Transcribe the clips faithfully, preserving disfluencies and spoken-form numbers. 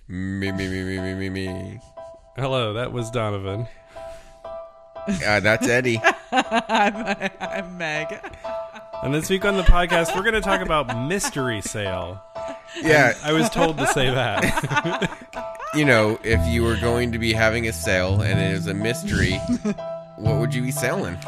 Me, me, me, me, me, me, me. Hello, that was Donovan. Uh, that's Eddie. I'm, I'm Meg. And this week on the podcast, we're going to talk about mystery sale. Yeah. I was told to say that. You know, if you were going to be having a sale and it was a mystery, what would you be selling?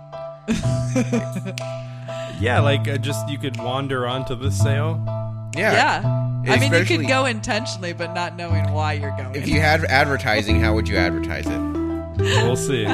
Yeah, like uh, just you could wander onto the sale. Yeah. Yeah. I mean, you Especially- could go intentionally, but not knowing why you're going. If you had advertising, how would you advertise it? We'll see.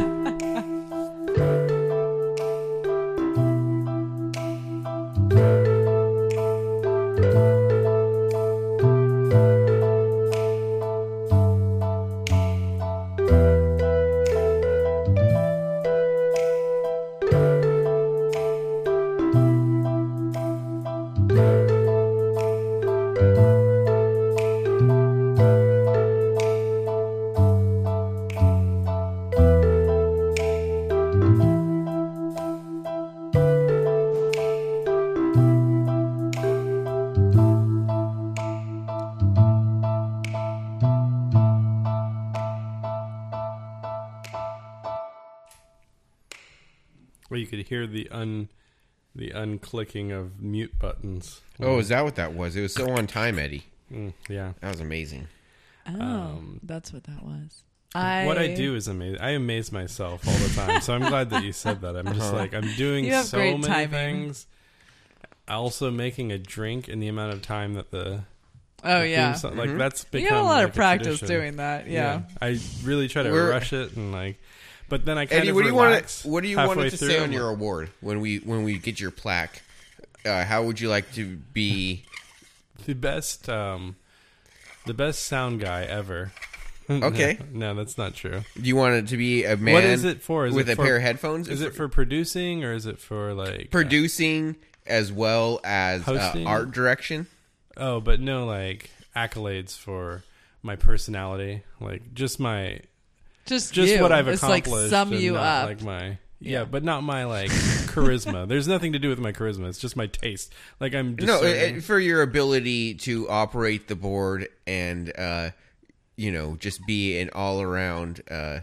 Well, you could hear the un the unclicking of mute buttons. Oh, is that what that was? It was so on time, Eddie. Mm, yeah. That was amazing. Oh, Um, that's what that was. I, What I do is amaze. I amaze myself all the time. So I'm glad that you said that. I'm just Uh-huh. like I'm doing You have so great many timing. things. Also making a drink in the amount of time that the Oh the yeah. theme song- like Mhm. that's become You have a lot like of practice tradition. doing that. Yeah. I really try to We're- rush it and like, but then I kind Eddie, of what do you want relax to what do you halfway want it to through. say on I'm your like, award when we when we get your plaque? Uh, how would you like to be? the best um the best sound guy ever. Okay. no, that's not true. Do you want it to be a man? What is it for? Is with it a for, pair of headphones? Is it for producing or is it for like producing as well as uh, Hosting? art direction? uh, oh, but no like accolades for my personality, like just my Just just you. what I've it's accomplished. like sum and you not up. like my Yeah. yeah, but not my like charisma. There's nothing to do with my charisma. It's just my taste. Like I'm just No, it, it- for your ability to operate the board and uh, you know, just be an all around uh,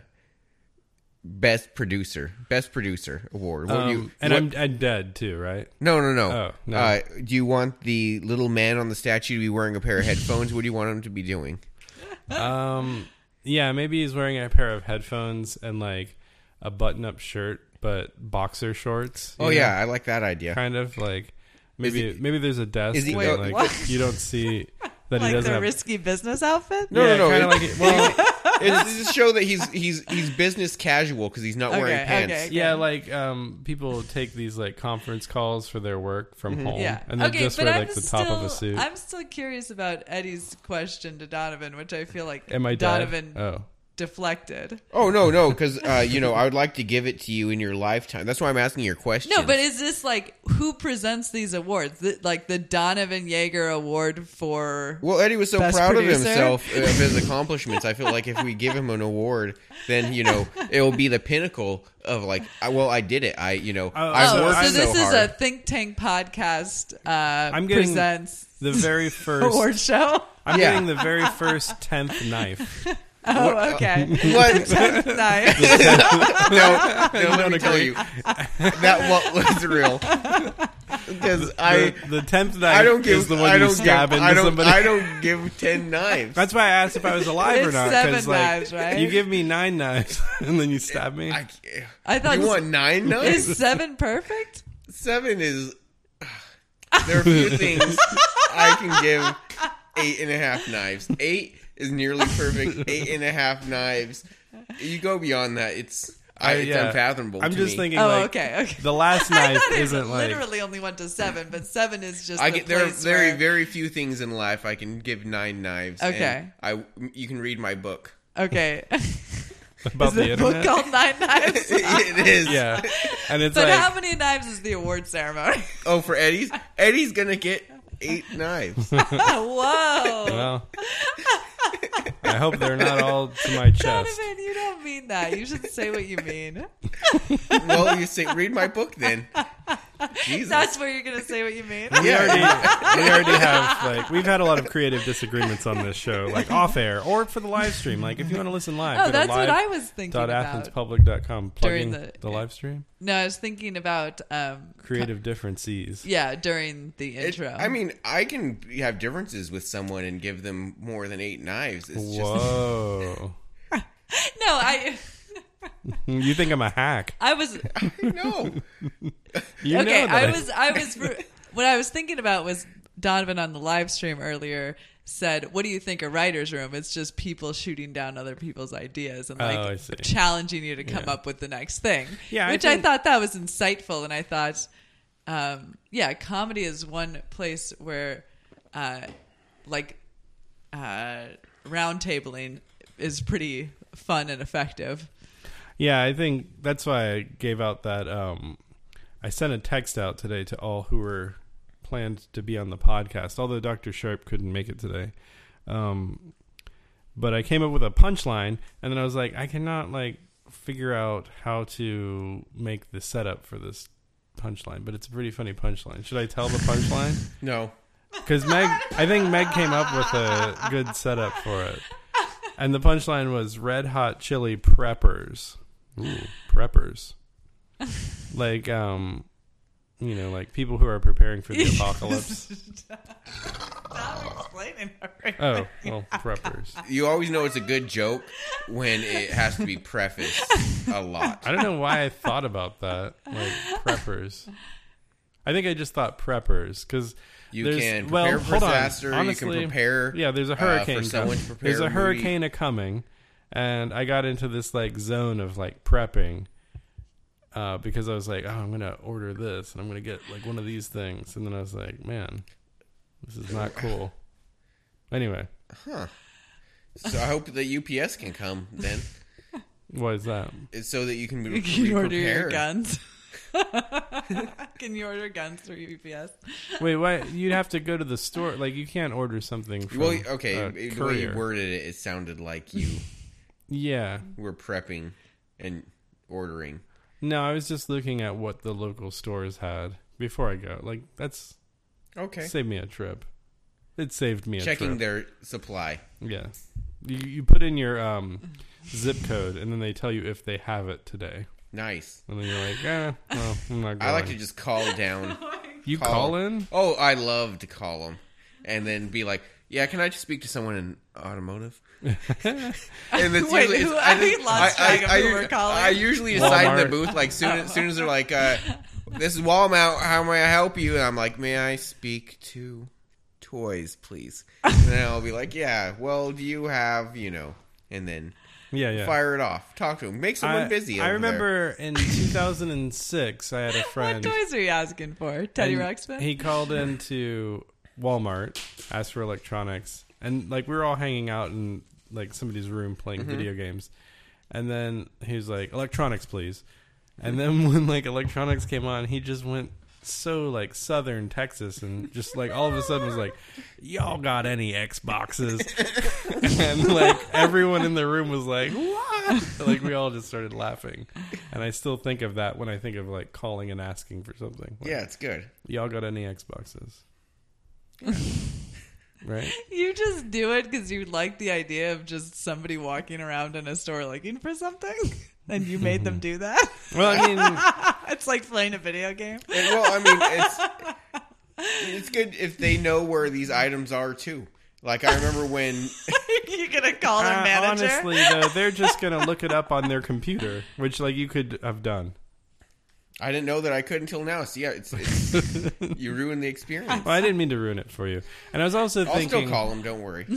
best producer, best producer award. What do um, you, and what- I'm I'm dead too, right? no, no, no. Oh, no. Uh, do you want the little man on the statue to be wearing a pair of headphones? What do you want him to be doing? Um, yeah, maybe he's wearing a pair of headphones and like a button-up shirt, but boxer shorts. you Oh know? yeah, I like that idea. kind of like maybe he- maybe there's a desk is he- and, Wait, like what? you don't see that he Like doesn't the have. risky business outfit. No, yeah, no, no. kinda it- like well, It's to show that he's he's he's business casual because he's not Okay, wearing pants. okay. yeah, like um, people take these like conference calls for their work from home, Yeah. and they're okay, just but wear I'm like the still, top of a suit. I'm still curious about Eddie's question to Donovan, which I feel like Am I dead? Donovan Oh, deflected. Oh no, no, because uh, you know I would like to give it to you in your lifetime. That's why I'm asking your question. No, but is this like who presents these awards? The, like the Donovan Yeager Award for? well, Eddie was so Best proud producer? of himself of his accomplishments. I feel like if we give him an award, then you know it will be the pinnacle of like, I, well, I did it. I you know Oh, I Oh, worked so so this is hard. a think tank podcast. Uh, I'm getting presents the very first. award show. I'm Yeah. getting the very first tenth knife. Oh, okay. What? Nice. no, no, let don't me tell agree. you that what was real because I the, the tenth knife I don't give is the one I you don't stab give into I don't somebody. I don't give ten knives. That's why I asked if I was alive or It's not. seven 'cause, like, knives, right? You give me nine knives and then you stab me. I, I thought you want nine knives? is seven perfect? Seven is. There are a few things I can give eight and a half knives. Eight is nearly perfect. Eight and a half knives. You go beyond that, it's I, I- it's yeah. unfathomable. I'm to just me. thinking, Oh, like, okay, okay. the last I knife thought it isn't like. literally only went to seven, but seven is just I the get there are place very where- very few things in life I can give nine knives. and Okay. I you can read my book. Okay. About is the the internet. book called Nine Knives? It is. Yeah, and it's But like how many knives is the award ceremony? Oh, for Eddie's Eddie's gonna get eight knives. Whoa. well. I hope they're not all to my chest. Donovan, you don't mean that. You should say what you mean. Well, you say read my book then. Jesus. That's where you're gonna say what you mean. We already, we already have like we've had a lot of creative disagreements on this show, like off air or for the live stream. Like if you want to listen live, Oh, go that's to what live. I was thinking dot about. athens public dot com plugging During the, the- live stream. No, I was thinking about um, Creative differences. yeah, during the It- intro. I mean, I can have differences with someone and give them more than eight knives. It's just Whoa! no, I You think I'm a hack? I was no. You okay. know that I was I was what I was thinking about was Donovan on the live stream earlier said, "What do you think a writer's room? It's just people shooting down other people's ideas and Oh, I like see. challenging you to come Yeah. up with the next thing." Yeah, I which I, think- thought that was insightful, and I thought, um, yeah, comedy is one place where, uh, like, uh, round tabling is pretty fun and effective. Yeah, I think that's why I gave out that. Um, I sent a text out today to all who were planned to be on the podcast, although Doctor Sharp couldn't make it today. Um, but I came up with a punchline, and then I was like, I cannot like figure out how to make the setup for this punchline, but it's a pretty funny punchline. Should I tell the punchline? No. Because Meg, I think Meg came up with a good setup for it. And the punchline was Red Hot Chili Preppers. Ooh, preppers. Like, um, you know, like people who are preparing for the apocalypse. Stop explaining already. Oh, well, preppers. You always know it's a good joke when it has to be prefaced a lot. I don't know why I thought about that. Like, preppers. I think I just thought preppers because You there's, can prepare well, for hold on. disaster. Honestly, you can prepare. Yeah, there's a uh, hurricane. for someone coming. to prepare. There's a movie. hurricane a coming, and I got into this like zone of like prepping uh, because I was like, oh, I'm gonna order this and I'm gonna get like one of these things, and then I was like, man, this is not cool. Anyway, Huh. So I hope that U P S can come then, what is that? it's so that you can be, Can be you order your prepared. guns? Can you order guns through U P S? Wait, why? You'd have to go to the store. Like, you can't order something from. Well, okay, a the way you courier. worded it, it sounded like you Yeah. were prepping and ordering. No, I was just looking at what the local stores had before I go. Like, that's Okay. saved me a trip. It saved me a Checking trip. their supply. Yeah. You, you put in your um, zip code, and then they tell you if they have it today. Nice. And then you're like, eh, well, I'm not going. I like to just call down. You call- call in? Oh, I love to call them and then be like, "Yeah, can I just speak to someone in automotive?" And that's Wait, usually, who- it's- I, I just- lost I, track of I, who I, we're calling. I usually decide in the Walmart. booth like soon as soon as they're like, uh, "This is Walmart. How may I help you?" And I'm like, "May I speak to toys, please?" And then I'll be like, "Yeah. Well, do you have you know?" And then Yeah, yeah. fire it off. Talk to them. Make someone I, busy. I over remember in two thousand six, I had a What friend. toys are you asking for? Teddy and Ruxpin? He called into Walmart, asked for electronics, and like we were all hanging out in like somebody's room playing Mm-hmm. video games, and then he was like, "Electronics, please." And then when like electronics came on, he just went so like Southern Texas, and just like all of a sudden was like, "Y'all got any Xboxes?" And like everyone in the room was like, "What?" Like we all just started laughing, and I still think of that when I think of like calling and asking for something. Like, Yeah, it's good. y'all got any Xboxes? Right? You just do it because you like the idea of just somebody walking around in a store looking for something, and you made them do that. Well, I mean, It's like playing a video game. And, well, I mean, it's it's good if they know where these items are too. Like I remember when You're gonna call their uh, manager. honestly, though, they're just gonna look it up on their computer, which like you could have done. I didn't know that I could until now. So yeah, it's, it's you ruined the experience. Well, I didn't mean to ruin it for you, and I was also I'll thinking. still call them. Don't worry.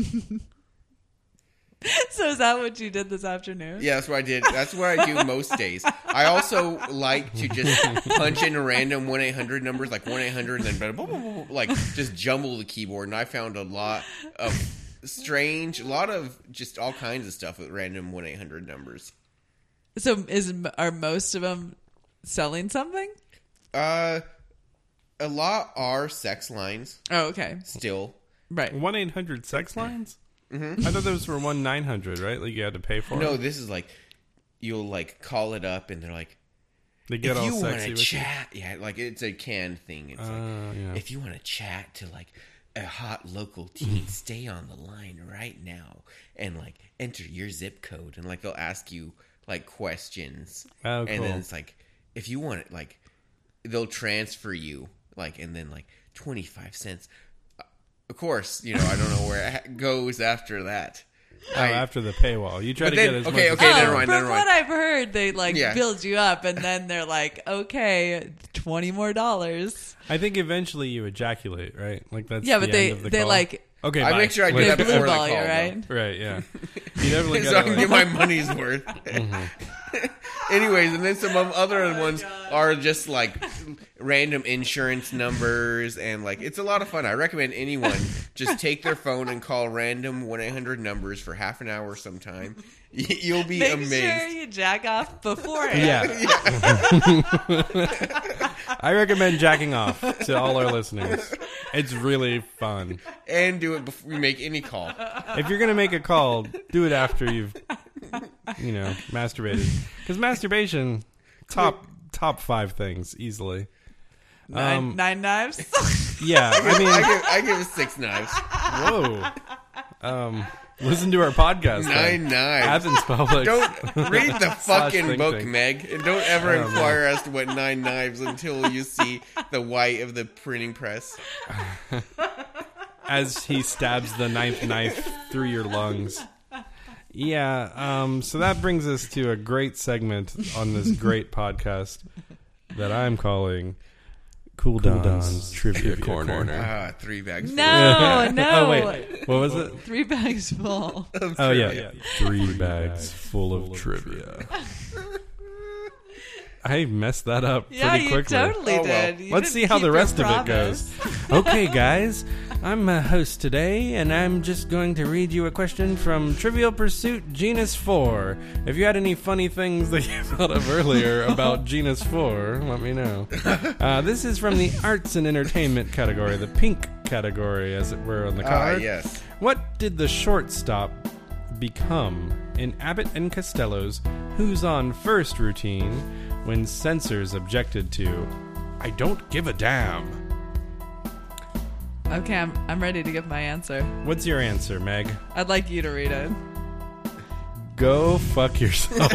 So is that what you did this afternoon? Yeah, that's what I did. That's what I do most days. I also like to just punch in random one eight hundred numbers, like one eight hundred, and then blah, blah, blah, blah, like just jumble the keyboard. And I found a lot of strange, a lot of just all kinds of stuff with random one eight hundred numbers. So is are most of them selling something? Uh, a lot are sex lines Oh, okay, still. right. One eight hundred sex lines. Mm-hmm. I thought those were one nine hundred, right? Like you had to pay for. No, it. this is like you'll like call it up and they're like, They get if all you want sexy to with chat, yeah, like it's a canned thing. It's you. like, Uh, yeah. if you want to chat to like a hot local teen, stay on the line right now and like enter your zip code, and like they'll ask you like questions, Oh, and cool. then it's like if you want it, like they'll transfer you, like, and then like twenty five cents. Of course, you know I don't know where it goes after that. Oh, I- after the paywall, you try But to then- get as okay, much. okay, as never Oh, mind, from never mind. what I've heard, they like Yeah. build you up, and then they're like, "Okay, twenty more dollars." I think eventually you ejaculate, right? Like that's Yeah, the but they end of the they call. like Okay, I bye. make sure I do Wait. that they before blue the ball you, call, right? Right, yeah. You definitely so I got can to get my money's worth. Mm-hmm. Anyways, and then some of other Oh my ones God. are just like random insurance numbers, and like it's a lot of fun. I recommend anyone just take their phone and call random one eight hundred numbers for half an hour sometime. Y- You'll be Make amazed. sure you jack off beforehand. Yeah. I recommend jacking off to all our listeners. It's really fun. And do it before you make any call. If you're going to make a call, do it after you've, you know, masturbated. Because masturbation, top top five things, easily. Nine, Um, nine knives. Yeah, I mean, I give, I give it six knives. whoa. Um, listen to our podcast. then. Nine knives. Athens Public. Don't read the fucking Think book, Tank. Meg, and don't ever Oh, inquire as to what nine knives until you see the white of the printing press. As he stabs the ninth knife through your lungs. Yeah, um, so that brings us to a great segment on this great podcast that I'm calling Cool Don's Trivia, Corner. Ah, three bags. No, no. Oh, wait. What was it? Three bags full. full of Oh, yeah. trivia. Three bags full of trivia. I messed that up Yeah, pretty you quickly. totally Oh, well. did. You Let's didn't see how keep the your rest of it promise. goes. Okay, guys, I'm a host today, and I'm just going to read you a question from Trivial Pursuit Genus four. If you had any funny things that you thought of earlier about Genus four, let me know. Uh, this is from the Arts and Entertainment category, the pink category, as it were, on the Ah, card. yes. What did the shortstop become in Abbott and Costello's Who's On First routine when censors objected to I don't give a damn? Okay, I'm, I'm ready to give my answer. What's your answer, Meg? I'd like you to read it. Go fuck yourself.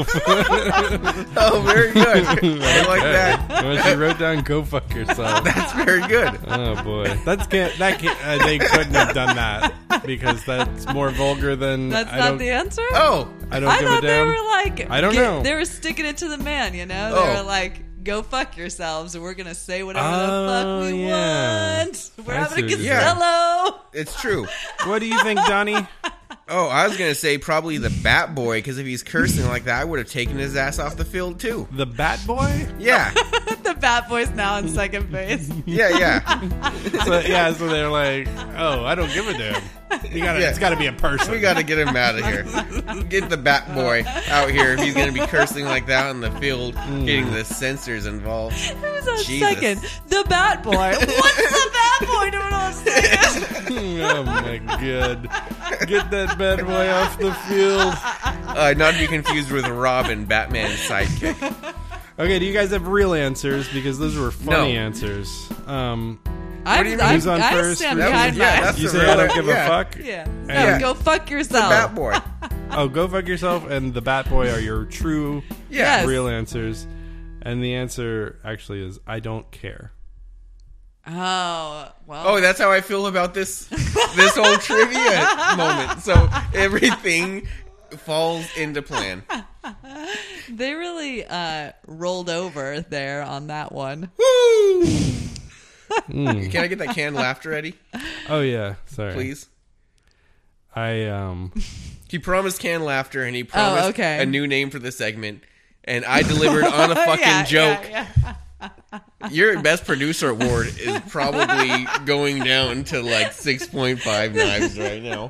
Oh, very good. I like that. When she wrote down "go fuck yourself." That's very good. Oh boy, that's can't, that can't, uh, they couldn't have done that because that's more vulgar than. That's I not don't, the answer? Oh, I don't I give a thought they damn. were like... I don't get- know. They were sticking it to the man, you know? They Oh. were like, go fuck yourselves, and we're going to say whatever Oh, the fuck we yeah. want. We're I having a see what you're saying. Costello. it's true. What do you think, Donnie? Oh, I was gonna say probably the Bat Boy, because if he's cursing like that, I would have taken his ass off the field too. The Bat Boy? Yeah, The Bat Boy's now in second base. yeah, yeah. So, yeah, so they're like, oh, I don't give a damn. You gotta, Yeah. It's got to be a person. We got to get him out of here. Get the Bat Boy out here if he's gonna be cursing like that on the field, getting the censors involved. Who's on Jesus. second? The Bat Boy. What's the Bat Boy doing on second? Oh my god! Get that bad boy off the field. Uh, not to be confused with Robin, Batman's sidekick. Okay, do you guys have real answers? Because those were funny No. answers. Um, I'm, do you mean? I'm, Who's on I first? stand That was- behind yeah, mine. that's you the say I don't real- give yeah. a fuck. Yeah. No, Yeah. go fuck yourself. Bat Boy. Oh, go fuck yourself and the Bat Boy are your true, Yeah. Yes. real answers. And the answer actually is I don't care. Oh, well. Oh, that's how I feel about this this whole trivia moment. So everything falls into plan. They really uh, rolled over there on that one. Woo! Can I get that canned laughter, Eddie? Oh yeah, sorry. Please. I um. He promised canned laughter, and he promised Oh, okay. a new name for the segment, and I delivered on a fucking Yeah, joke. yeah, yeah. Your best producer award is probably going down to like six point five knives right now.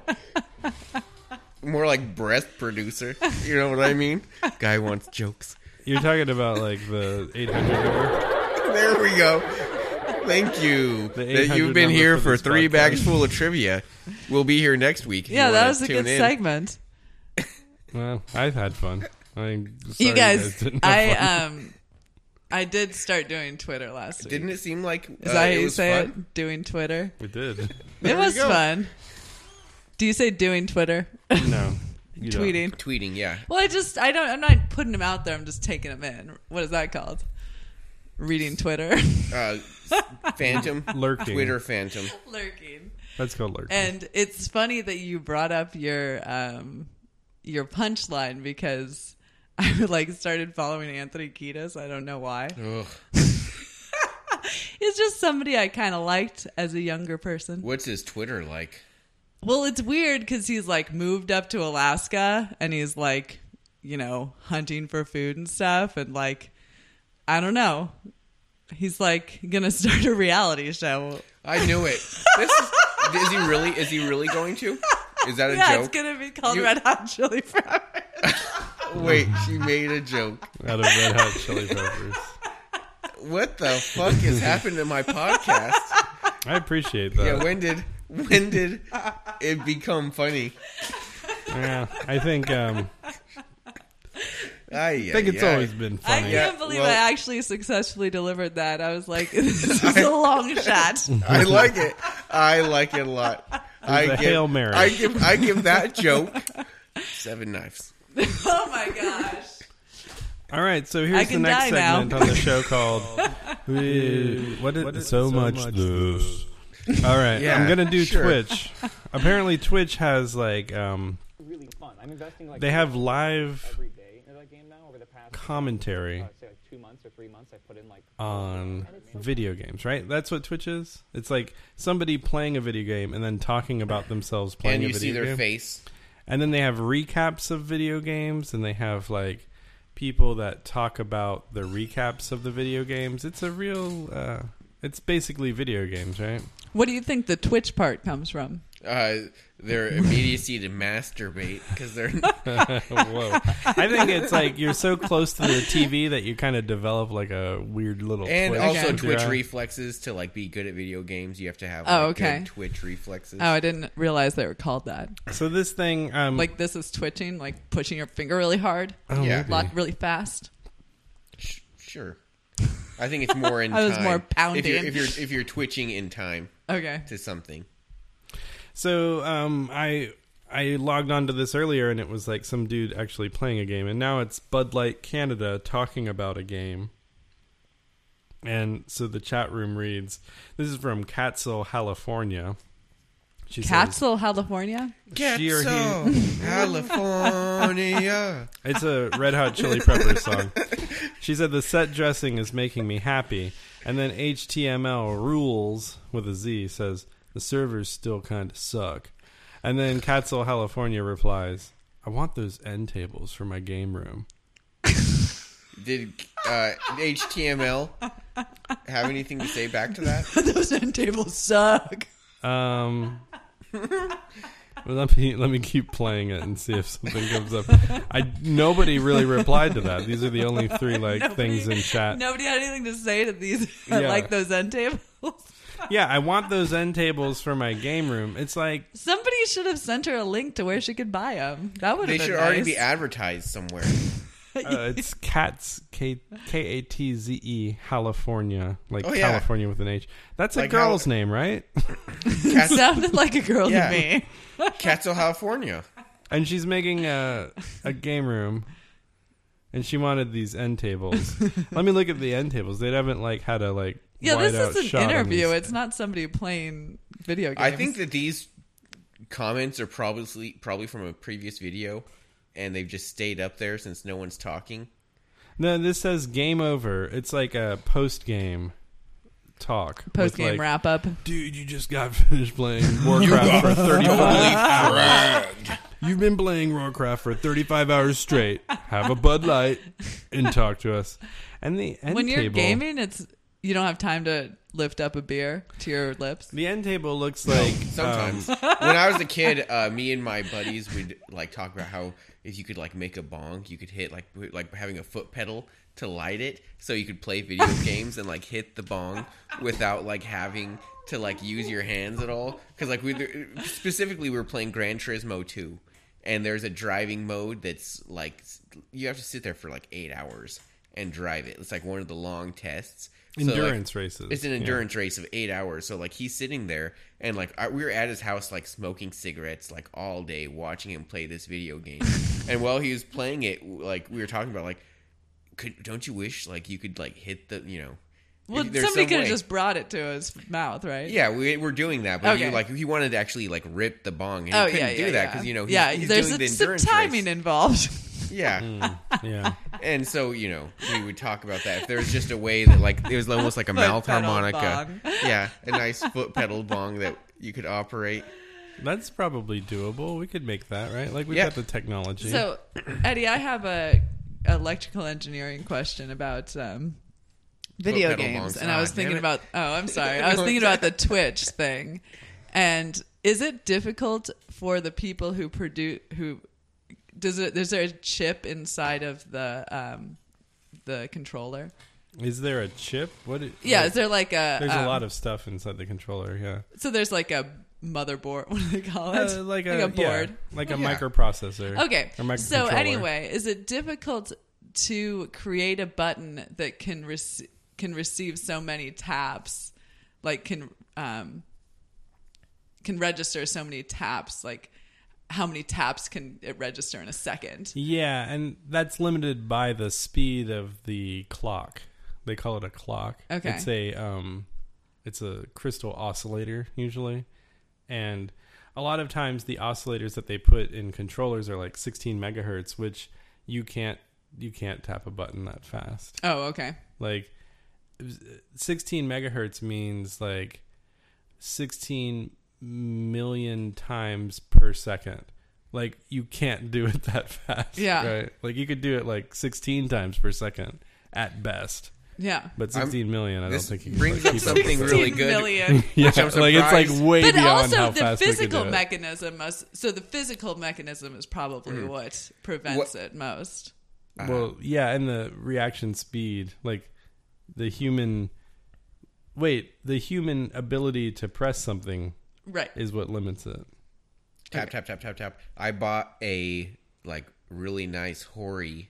More like breast producer. You know what I mean? Guy wants jokes. You're talking about like the eight hundred number. There we go. Thank you The that eight hundred you've been number here for for this three podcast. bags full of trivia. We'll be here next week. if you Yeah, that wanna was a tune good in. segment. Well, I've had fun. I'm sorry You guys, didn't have I fun. um, I did start doing Twitter last week. Didn't it seem like uh, Is that how it you was say fun? it? Doing Twitter. We did. It There was we go. fun. Do you say doing Twitter? No. you don't. Tweeting. Tweeting, yeah. Well, I just I don't. I'm not putting them out there. I'm just taking them in. What is that called? Reading Twitter. Uh, phantom, Lurking. Twitter phantom. Lurking. That's called lurking. And it's funny that you brought up your um your punchline because I like started following Anthony Kiedis. I don't know why. Ugh. He's just somebody I kind of liked as a younger person. What's his Twitter like? Well, it's weird because he's like moved up to Alaska and he's like, you know, hunting for food and stuff. And like, I don't know. He's like gonna start a reality show. I knew it. This is, is he really? Is he really going to? Is that a Yeah, joke? it's gonna be called You- Red Hot Chili Peppers. Wait, she made a joke. Out of Red Hot Chili Peppers. What the fuck has happened to my podcast? I appreciate that. Yeah, when did when did it become funny? Yeah, I think um, I I think it's always been I funny. Yeah, can't believe well- I actually successfully delivered that. I was like, this is a long shot. I like it. I like it a lot. I a give, Hail Mary. I give I give that joke seven knives. Oh my gosh. All right, so I here's the can next die now. segment on the show called "We- "What is, What is so, so much, much this?" All right, Yeah, I'm gonna do sure. Twitch. Apparently, Twitch has like um, really fun. I'm investing like they have live every day into that game now over the past commentary uh, say like two months or three months. I put in like on video games, right? That's what Twitch is. It's like somebody playing a video game and then talking about themselves playing And a you video see their game. face. And then they have recaps of video games, and they have like people that talk about the recaps of the video games. It's a real, uh, it's basically video games, right? What do you think the Twitch part comes from? Uh, their immediacy to masturbate because they're Whoa. I think it's like you're so close to the T V that you kind of develop like a weird little and twitch also with your Twitch eye. reflexes to like be good at video games. You have to have Oh, like, okay. good Twitch reflexes. Oh, I didn't realize they were called that. So this thing, um, Like this is twitching, like pushing your finger really hard, oh, Yeah. maybe. lot really fast. Sh- sure. I think it's more in I was time. more pounding. If you're, if you're if you're twitching in time Okay. to something. So um, I I logged onto this earlier, and it was like some dude actually playing a game, and now it's Bud Light Canada talking about a game. And so the chat room reads, "This is from Catskill, California." She says, Catskill, California. She or he- Getso, California. It's a Red Hot Chili Peppers song. She said, "The set dressing is making me happy." And then H T M L rules with a Z says, "The servers still kind of suck." And then Catskill, California replies, "I want those end tables for my game room." Did uh, H T M L have anything to say back to that? Those end tables suck. Um, well, let me let me keep playing it and see if something comes up. I nobody really replied to that. These are the only three like Nobody- things in chat. Nobody had anything to say to these. Yeah. Like those end tables. Yeah, I want those end tables for my game room. It's like Somebody should have sent her a link to where she could buy them. That would They have been should nice. already be advertised somewhere. uh, it's Cats K K A T Z E California, like Oh, yeah. California with an H. That's a Like girl's how- name, right? Cats, Sounded like a girl Yeah. to me. Catskill, California. And she's making a a game room, and she wanted these end tables. Let me look at the end tables. They haven't like had a like Yeah, wide out this is shot an on interview. these. It's not somebody playing video games. I think that these comments are probably probably from a previous video, and they've just stayed up there since no one's talking. No, this says game over. It's like a post game talk. post with, game like, wrap up. Dude, you just got finished playing Warcraft for thirty-five hours. You've been playing Warcraft for thirty-five hours straight. Have a Bud Light and talk to us. And the end When you're table, gaming, it's you don't have time to lift up a beer to your lips. the end table looks like Sometimes, um, when I was a kid, uh, me and my buddies would like talk about how if you could like make a bong, you could hit like like having a foot pedal to light it, so you could play video games and like hit the bong without like having to like use your hands at all. Because like we specifically we were playing Gran Turismo two, and there's a driving mode that's like you have to sit there for like eight hours. and drive it. It's like one of the long tests. So, Endurance like, races. It's an Yeah. endurance race of eight hours. So like he's sitting there and like I, we were at his house like smoking cigarettes like all day, watching him play this video game. And while he was playing it, like we were talking about like, could don't you wish like you could like hit the you know. Well, there's somebody some could have way- just brought it to his mouth, right? Yeah, we, we're doing that, but Okay. you, like he wanted to actually like rip the bong, and he Oh couldn't yeah, yeah, do that yeah. because you know he's, yeah, he's there's doing a, the some endurance timing race. involved. Yeah, Mm, yeah. and so you know we would talk about that if there was just a way that like it was almost like a Foot mouth pedal harmonica. bong. Yeah, a nice foot pedal bong that you could operate. That's probably doable. We could make that, right? Like we've Yeah. got the technology. So, Eddie, I have a electrical engineering question about um, video pedal games, bongs. and I was Ah, thinking damn it. about. Oh, I'm sorry. I was thinking about the Twitch thing, and is it difficult for the people who produce who does it? Is there a chip inside of the um, the controller? Is there a chip? What? It, Yeah, like, is there like a? there's um, a lot of stuff inside the controller. Yeah. So there's like a motherboard. What do they call it? Uh, like, like a, a board. yeah, like a Yeah. microprocessor. Okay. Or So microcontroller. anyway, is it difficult to create a button that can rec- can receive so many taps, like can um, can register so many taps, like how many taps can it register in a second? Yeah, and that's limited by the speed of the clock. They call it a clock. Okay. It's a um, it's a crystal oscillator usually, and a lot of times the oscillators that they put in controllers are like sixteen megahertz, which you can't you can't tap a button that fast. Oh, okay. Like sixteen megahertz means like sixteen million times per second. Like you can't do it that fast. Yeah. Right? Like you could do it like sixteen times per second at best. Yeah. But sixteen million, I don't This think you can brings like, up keep up something with really sixteen good. million. Yeah, Which I'm like it's like surprised. way But beyond also how the fast we physical could do it. mechanism must. So the physical mechanism is probably what prevents What- it most. Well, yeah, and the reaction speed, like the human. Wait, the human ability to press something Right. is what limits it. Tap tap tap tap tap. I bought a like really nice Hori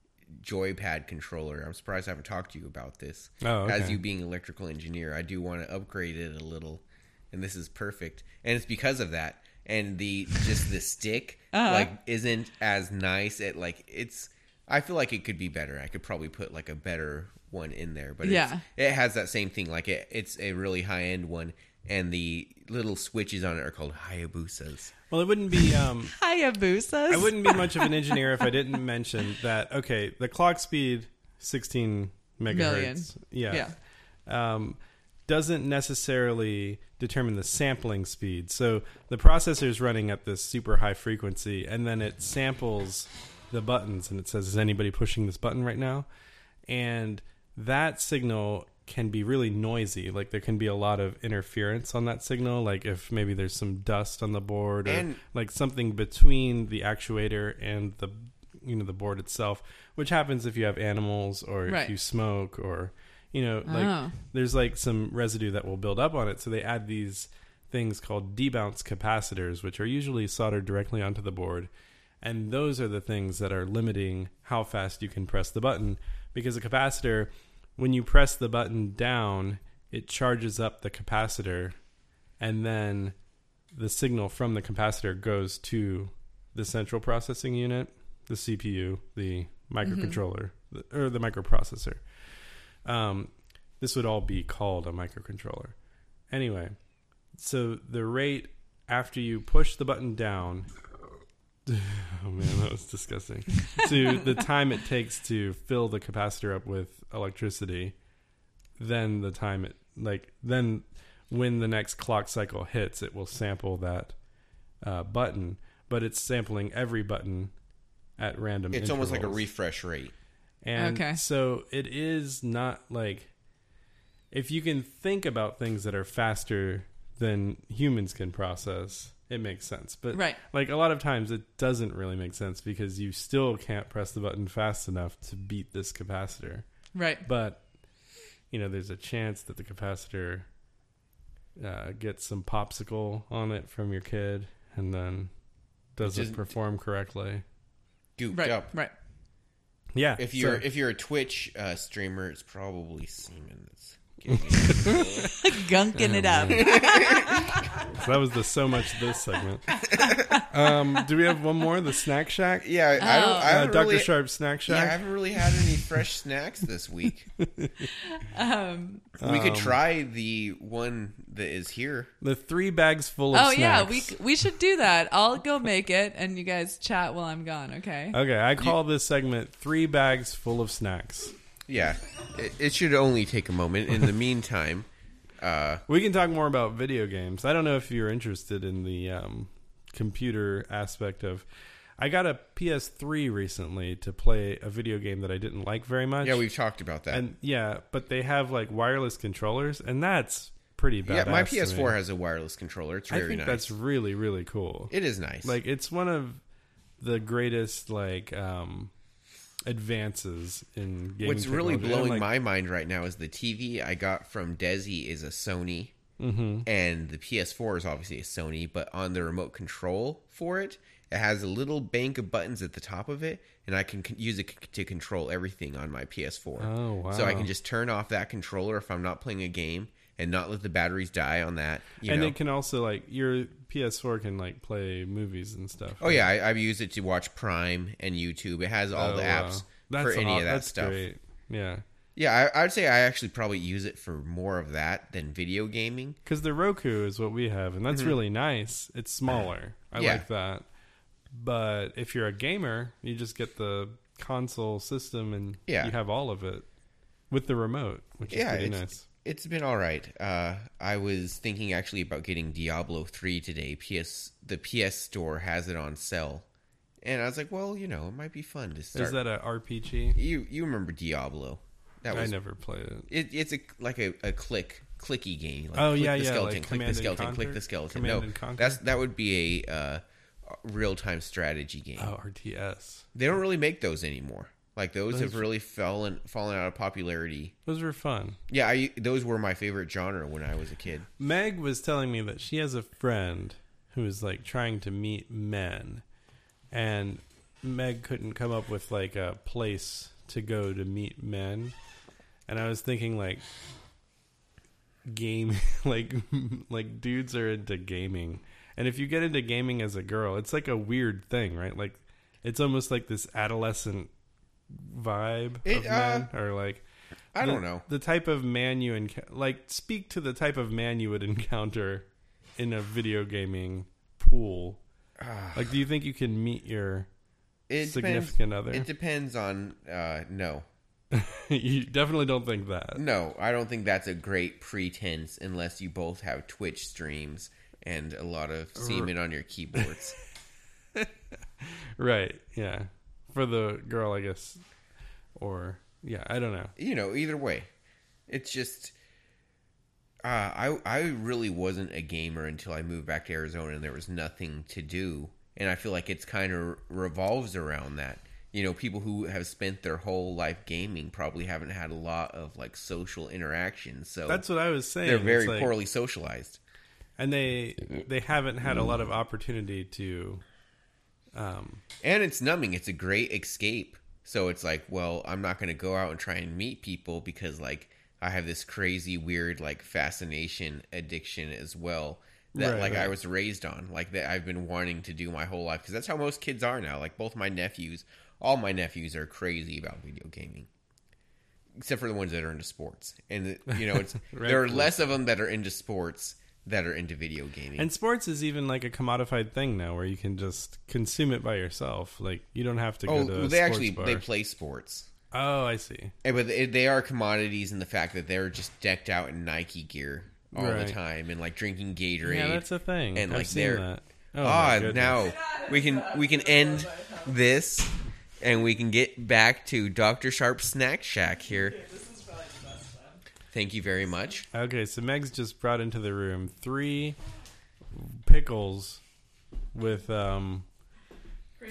joypad controller. I'm surprised I haven't talked to you about this. Oh, okay. As you being an electrical engineer, I do want to upgrade it a little, and this is perfect. And it's because of that. And the just the stick Uh-huh. like isn't as nice. It like it's. I feel like it could be better. I could probably put like a better one in there, but Yeah. it's, it has that same thing. Like it, it's a really high end one, and the little switches on it are called Hayabusas. Well, it wouldn't be. Um, Hayabusas. I wouldn't be much of an engineer if I didn't mention that. Okay, the clock speed, sixteen megahertz. Million. Yeah. Yeah. Um, doesn't necessarily determine the sampling speed. So the processor is running at this super high frequency, and then it samples the buttons, and it says, "Is anybody pushing this button right now?" And that signal can be really noisy. Like there can be a lot of interference on that signal. Like if maybe there's some dust on the board, or And- like something between the actuator and the you know the board itself, which happens if you have animals or Right. if you smoke, or you know like Oh. there's like some residue that will build up on it. So they add these things called debounce capacitors, which are usually soldered directly onto the board. And those are the things that are limiting how fast you can press the button, because a capacitor, when you press the button down, it charges up the capacitor, and then the signal from the capacitor goes to the central processing unit, the C P U, the microcontroller, the, or the microprocessor. Um, this would all be called a microcontroller. Anyway, so the rate after you push the button down, oh man, that was disgusting, to the time it takes to fill the capacitor up with electricity, then the time it, like, then when the next clock cycle hits, it will sample that uh, button, but it's sampling every button at random It's almost like a intervals. refresh rate. And Okay. so it is not like, if you can think about things that are faster than humans can process, it makes sense. But Right. like a lot of times it doesn't really make sense, because you still can't press the button fast enough to beat this capacitor. Right. But, you know, there's a chance that the capacitor uh, gets some popsicle on it from your kid and then doesn't Which is- perform correctly. Gooped Right. up. Right. Yeah. If you're so- if you're a Twitch uh, streamer, it's probably semen that's getting it. Gunking it up. So that was the so much this segment. Um, do we have one more? The Snack Shack? Yeah, I don't. I Uh, haven't Doctor really, Sharp Snack Yeah, I Shack? haven't really had any fresh snacks this week. Um, We could Um, try the one that is here. The three bags full of oh snacks. yeah, we we should do that. I'll go make it, and you guys chat while I'm gone. Okay. Okay, I call this segment Three Bags Full of Snacks. Yeah, it, it should only take a moment. In the meantime, uh, We can talk more about video games. I don't know if you're interested in the um, computer aspect of... I got a P S three recently to play a video game that I didn't like very much. yeah, we've talked about that. And yeah, but they have like wireless controllers, and that's pretty badass. yeah, my to P S four me. has a wireless controller. It's I very think nice. that's really really cool. It is nice. Like it's one of the greatest like um, advances in gaming. What's really technology. And, blowing like, my mind right now is the T V I got from Desi is a Sony, mhm. and the P S four is obviously a Sony. But on the remote control for it, it has a little bank of buttons at the top of it, and I can c- use it c- to control everything on my P S four. Oh, wow. So I can just turn off that controller if I'm not playing a game, and not let the batteries die on that. You and know? it can also like your P S four can like play movies and stuff. Oh yeah, I, I've used it to watch Prime and YouTube. It has all Oh, the wow. apps That's for any aw- of that that's stuff. Great. Yeah. Yeah, I, I'd say I actually probably use it for more of that than video gaming. Because the Roku is what we have, and that's really nice. It's smaller. I Mm-hmm. Yeah. like that. But if you're a gamer, you just get the console system, and Yeah. you have all of it with the remote, which is Yeah, pretty it's, nice. it's been all right. Uh, I was thinking actually about getting Diablo three today. P S the P S Store has it on sale, and I was like, well, you know, it might be fun to start. Is that a R P G? you you remember Diablo? That I was never played it. it, it's a like a, a click clicky game. Like, Oh, click yeah, the yeah, skeleton, like click Command the and skeleton, click Conquer? the skeleton. Command no, and Conquer? that's that would be a uh, real time strategy game. Oh, R T S. They don't really make those anymore. Like those Those- have really fallen fallen out of popularity. Those were fun. Yeah, I, those were my favorite genre when I was a kid. Meg was telling me that she has a friend who is like trying to meet men, and Meg couldn't come up with like a place to go to meet men. And I was thinking like game like like dudes are into gaming. And if you get into gaming as a girl, it's like a weird thing, right? Like it's almost like this adolescent vibe It, of men uh, or like I the- don't know. the type of man you encounter. Like, speak to the type of man you would encounter in a video gaming pool. Like, do you think you can meet your It significant depends, other? It depends on uh, no, You definitely don't think that. no. I don't think that's a great pretense unless you both have Twitch streams and a lot of semen on your keyboards. Right, yeah. For the girl, I guess. Or, yeah, I don't know. You know, either way, it's just. Uh, I I really wasn't a gamer until I moved back to Arizona, and there was nothing to do, and I feel like it's kind of revolves around that. You know, people who have spent their whole life gaming probably haven't had a lot of like social interactions, so That's what I was saying. they're very It's like- poorly socialized. And they they haven't had a lot of opportunity to. Um, And it's numbing. It's a great escape. So it's like, well, I'm not going to go out and try and meet people because, like, I have this crazy, weird, like, fascination addiction as well that, Right, like, I right. was raised on, like, that I've been wanting to do my whole life because that's how most kids are now. Like, both my nephews, all my nephews are crazy about video gaming, except for the ones that are into sports. And you know, it's Right, there are cool. less of them that are into sports that are into video gaming. And sports is even like a commodified thing now, where you can just consume it by yourself. Like you don't have to go oh, to. A they sports actually bar. they play sports. Oh, I see. Yeah, but they they are commodities in the fact that they're just decked out in Nike gear all Right. the time and like drinking Gatorade. Yeah, that's a thing. and, I've like, seen they're- that. Oh, my ah, goodness. now we can we can end this and we can get back to Doctor Sharp's Snack Shack here. Thank you very much. Okay, so Meg's just brought into the room three pickles with um, cream,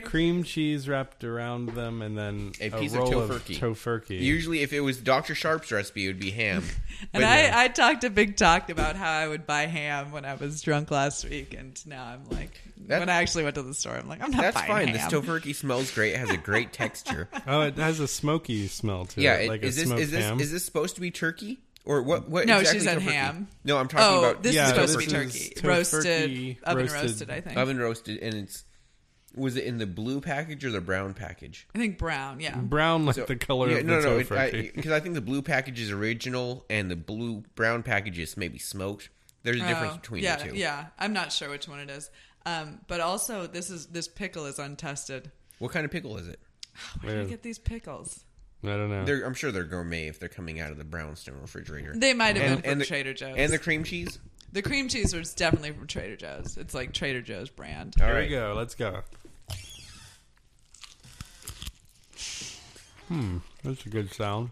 cream cheese wrapped around them, and then A a, piece of roll of tofurkey. tofurkey. Usually, if it was Doctor Sharp's recipe, it would be ham. And But I, no. I talked a big talk about how I would buy ham when I was drunk last week, and now I'm like, That- when I actually went to the store, I'm like, I'm not That's buying fine. ham. This tofurkey smells great. It has a great texture. Oh, it has a smoky smell to yeah, it, it, like is a this smoked is this ham. is this supposed to be turkey or what? What? No, exactly she said tofurkey? ham. No, I'm talking Oh, about this Yeah, is supposed to this be is turkey, tofurkey roasted, oven roasted. roasted. I think. oven roasted, and it's was it in the blue package or the brown package? I think brown. Yeah. brown, like So- the color yeah, of no, the no, tofurkey. because I, I think the blue package is original and the blue brown package is maybe smoked. There's a difference Oh, between yeah, the two. Yeah, I'm not sure which one it is. Um, but also, this is this pickle is untested. What kind of pickle is it? Where do you Yeah. get these pickles? I don't know. They're, I'm sure they're gourmet if they're coming out of the brownstone refrigerator. They might have And- been from and the- Trader Joe's. And the cream cheese. The cream cheese was definitely from Trader Joe's. It's like Trader Joe's brand. All Here right. we go. Let's go. Hmm, that's a good sound.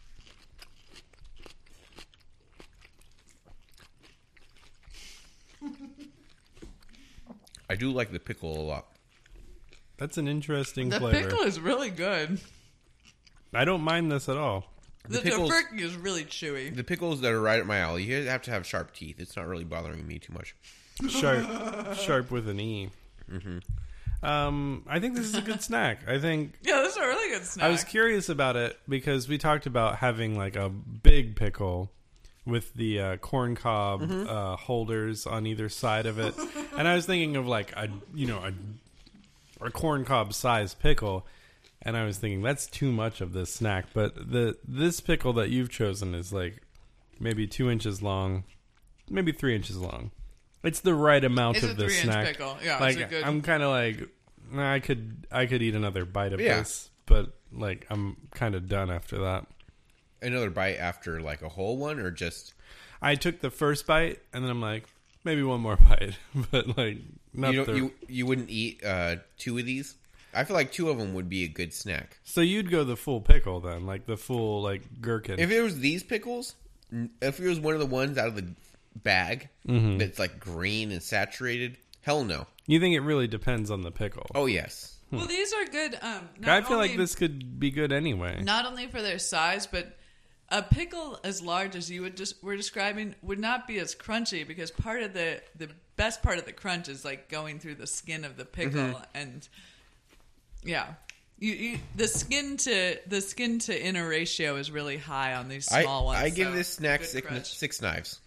I do like the pickle a lot. That's an interesting The flavor. pickle is really good. I don't mind this at all. The The, pickles- tofurkey is really chewy. The pickles that are right at my alley. You have to have sharp teeth. It's not really bothering me too much. Sharp, sharp with an E. Mm-hmm. Um, I think this is a good snack. I think Yeah, this is a really good snack. I was curious about it because we talked about having like a big pickle with the uh, corn cob Mm-hmm. uh, holders on either side of it, and I was thinking of like a you know a, a corn cob size pickle, and I was thinking that's too much of this snack. But the this pickle that you've chosen is like maybe two inches long, maybe three inches long. It's the right amount It's a of this three-inch snack. pickle. Yeah, like it's a good- I'm kind of like nah, I could I could eat another bite of Yeah. this, but like I'm kind of done after that. Another bite after like a whole one, or just I took the first bite and then I'm like maybe one more bite, but like not you the. don't you you wouldn't eat uh, two of these. I feel like two of them would be a good snack. So you'd go the full pickle then, like the full like gherkin. If it was these pickles, n- if it was one of the ones out of the bag Mm-hmm. that's like green and saturated, hell no. you think it really depends on the pickle? Oh yes. well, these are good. Um, not I feel only, like this could be good anyway. not only for their size, but a pickle as large as you would just were describing would not be as crunchy because part of the the best part of the crunch is like going through the skin of the pickle Mm-hmm. and yeah. You, you, the skin to the skin to inner ratio is really high on these I, small ones. I give so this snack good six, crunch. six knives.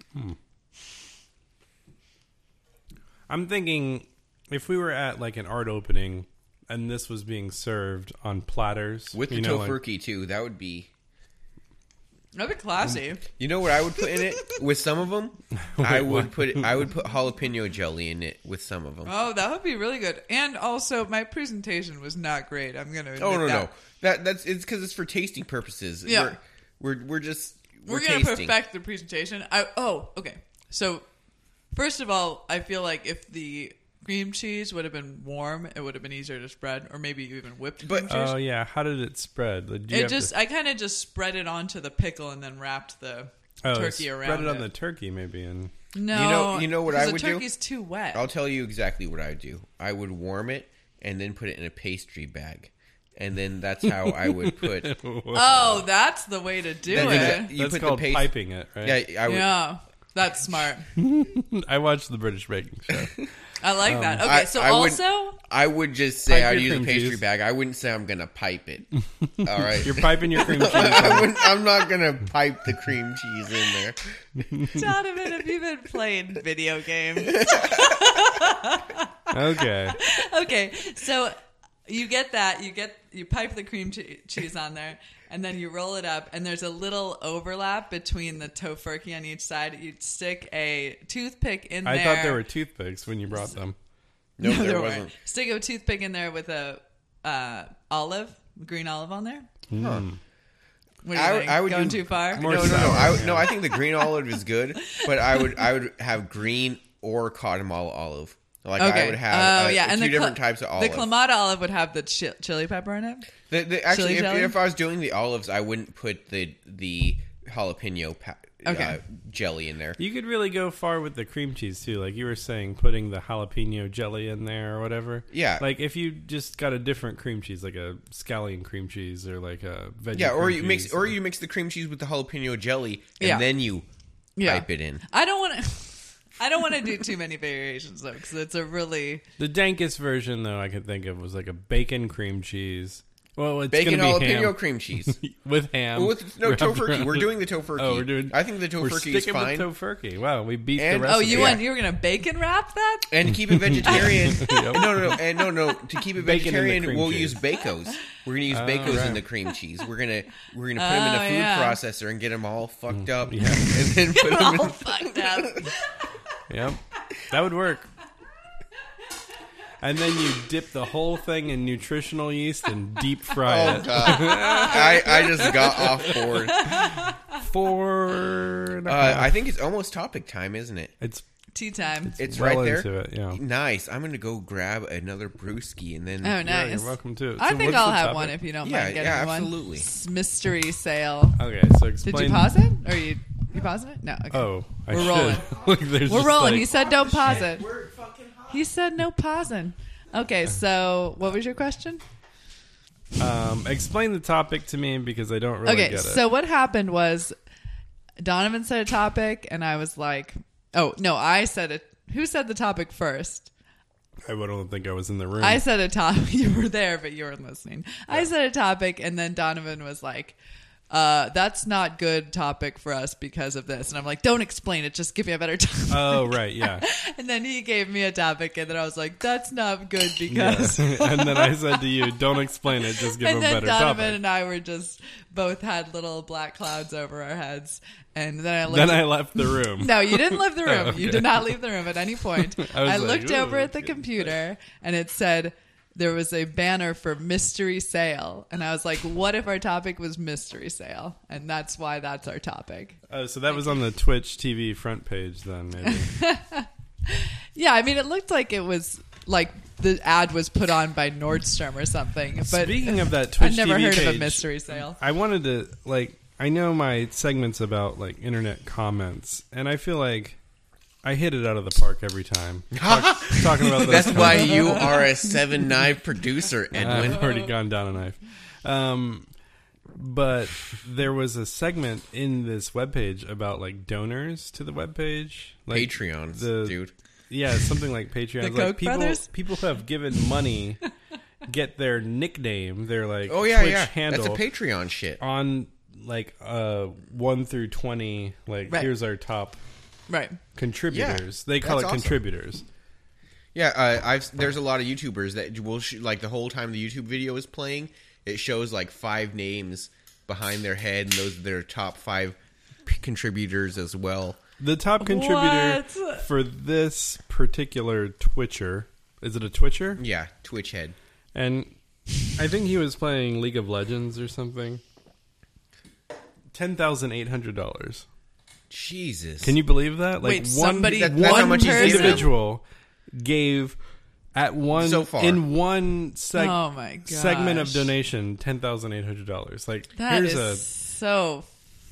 I'm thinking if we were at like an art opening and this was being served on platters With the you know, like- tofurkey too, that would be. That'd be classy. You know what I would put in it with some of them? I would put I would put jalapeno jelly in it with some of them. Oh, that would be really good. And also, my presentation was not great. I'm going to admit Oh no that. no, that that's it's because it's for tasting purposes. Yeah. we're we're, we're just we're, We're, going to tasting. perfect the presentation. I, oh, okay. So, first of all, I feel like if the cream cheese would have been warm, it would have been easier to spread, or maybe even whipped But- cream cheese. Oh yeah, how did it spread? Did you it have to- just, I kind of just spread it onto the pickle and then wrapped the oh, turkey spread around it on the turkey maybe and No, You know- you know what I 'cause would the do? turkey's too wet. I'll tell you exactly what I would do. I would warm it and then put it in a pastry bag, and then that's how I would put. Oh, that's the way to do Then it. you That's put the called paste- piping it, right? Yeah, I would. Yeah, that's smart. I watched the British Baking Show. I like that. Okay, Um, I- so I would- also, I would just say Pipe I'd your use a cream pastry cheese. bag. I wouldn't say I'm gonna pipe it. All right. You're piping your cream cheese. I wouldn't, I'm not gonna pipe the cream cheese in there. Donovan, have you been playing video games? Okay. Okay, so you get that. You get you pipe the cream che- cheese on there, and then you roll it up. And there's a little overlap between the tofurkey on each side. You'd stick a toothpick in I there. thought there were toothpicks when you brought them. No, No, there, there wasn't. weren't. Stick a toothpick in there with a uh, olive, green olive on there. Mm. What do you I, think? I would Going do, too far? More no, no, no. sour, I, would- yeah. no, I think the green olive is good, but I would I would have green or cottonmall olive. Like Okay. I would have oh uh, yeah, and two the different cla- types of olive. The Clamato olive would have the chi- chili pepper in it. The, the, actually, Chili if, jelly? if I was doing the olives, I wouldn't put the the jalapeno pa- Okay. uh, jelly in there. You could really go far with the cream cheese too, like you were saying, putting the jalapeno jelly in there or whatever. Yeah. Like if you just got a different cream cheese, like a scallion cream cheese or like a veggie. Yeah, or cream you mix cheese. or you mix the cream cheese with the jalapeno jelly, and Yeah. then you Yeah. pipe it in. I don't want to. I don't want to do too many variations though, because it's a really The dankest version though I could think of was like a bacon cream cheese. Well, it's Bacon gonna be jalapeno ham. cream cheese. with ham. With, no, wrapped tofurkey. around We're it. doing the tofurkey. Oh, we're doing. I think the We're tofurkey is sticking fine. with tofurkey. Wow, we beat And- the oh recipe. you Yeah. want you were gonna bacon wrap that? And to keep it vegetarian, Yep. no, no, no, and no, no. To keep it Bacon in the vegetarian, cream we'll cheese. use Bacos. We're gonna use Oh, Bacos right. in the cream cheese. We're gonna we're gonna put them in a Oh, food yeah. processor and get them all fucked up, Yeah. and then put them All in. fucked up. Yep, that would work. And then you dip the whole thing in nutritional yeast and deep fry Oh it. god, I I just got off board. Four. And a Uh, half. I think it's almost topic time, isn't it? it's Tea time. It's well right there. into it. Yeah. Nice. I'm gonna go grab another brewski and then. Oh, Yeah, nice. you're welcome to it. I So think what's I'll the have topic? one if you don't Yeah, mind getting yeah, one. absolutely. S- Mystery sale. Okay, so Did explain. you pause it? Or you you pausing it? No. Okay. Oh, I We're should. rolling. Look, there's We're just rolling. like- He said don't pause it. He said no pausing. Okay, so what was your question? Um, explain the topic to me because I don't really Okay, get it. so what happened was Donovan said a topic, and I was like, oh, no, I said it. Who said the topic first? I don't think I was in the room. I said a topic. You were there, but you weren't listening. I said a topic, and then Donovan was like, uh, that's not good topic for us because of this. And I'm like, don't explain it. Just give me a better topic. Oh, right, yeah. And then he gave me a topic, and then I was like, that's not good Yeah. because... And then I said to you, don't explain it, just give him and a then better Donovan topic. and I were just both had little black clouds over our heads. And then I looked Then I left the room. No, you didn't leave the room. Oh, okay. You did not leave the room at any point. I was I, like, looked "Ooh, over at the okay." computer and it said there was a banner for mystery sale. And I was like, what if our topic was mystery sale? And that's why that's our topic. Oh, so that was on the Twitch T V front page then, maybe. Yeah, I mean, it looked like it was like the ad was put on by Nordstrom or something. But Speaking of that Twitch I've never T V heard page, of a mystery sale. I wanted to, like, I know my segments about, like, internet comments, and I feel like I hit it out of the park every time. Talk, talking about those That's why you are a seven knife producer, Edwin. I've already gone down a knife. Um, but there was a segment in this webpage about like donors to the webpage, like Patreons, the- dude. Yeah, something like Patreon. The like Koch people, brothers? people who have given money get their nickname, their like Oh yeah, Twitch yeah. handle That's a Patreon shit. on like uh one through twenty. Like Right. here's our top Right. contributors. they call that's it awesome. contributors. Yeah, uh, I've there's a lot of YouTubers that will sh- like the whole time the YouTube video is playing, it shows like five names behind their head, and those are their top five p- contributors as well. The top contributor What? for this particular Twitcher, is it a Twitcher? Yeah, Twitch head. And I think he was playing League of Legends or something. ten thousand eight hundred dollars. Jesus. Can you believe that? Like Wait, one somebody, That- that's one how much he's person? given. individual gave at one So far. in one seg- Oh my gosh. segment of donation ten thousand eight hundred dollars. Like That here's is so.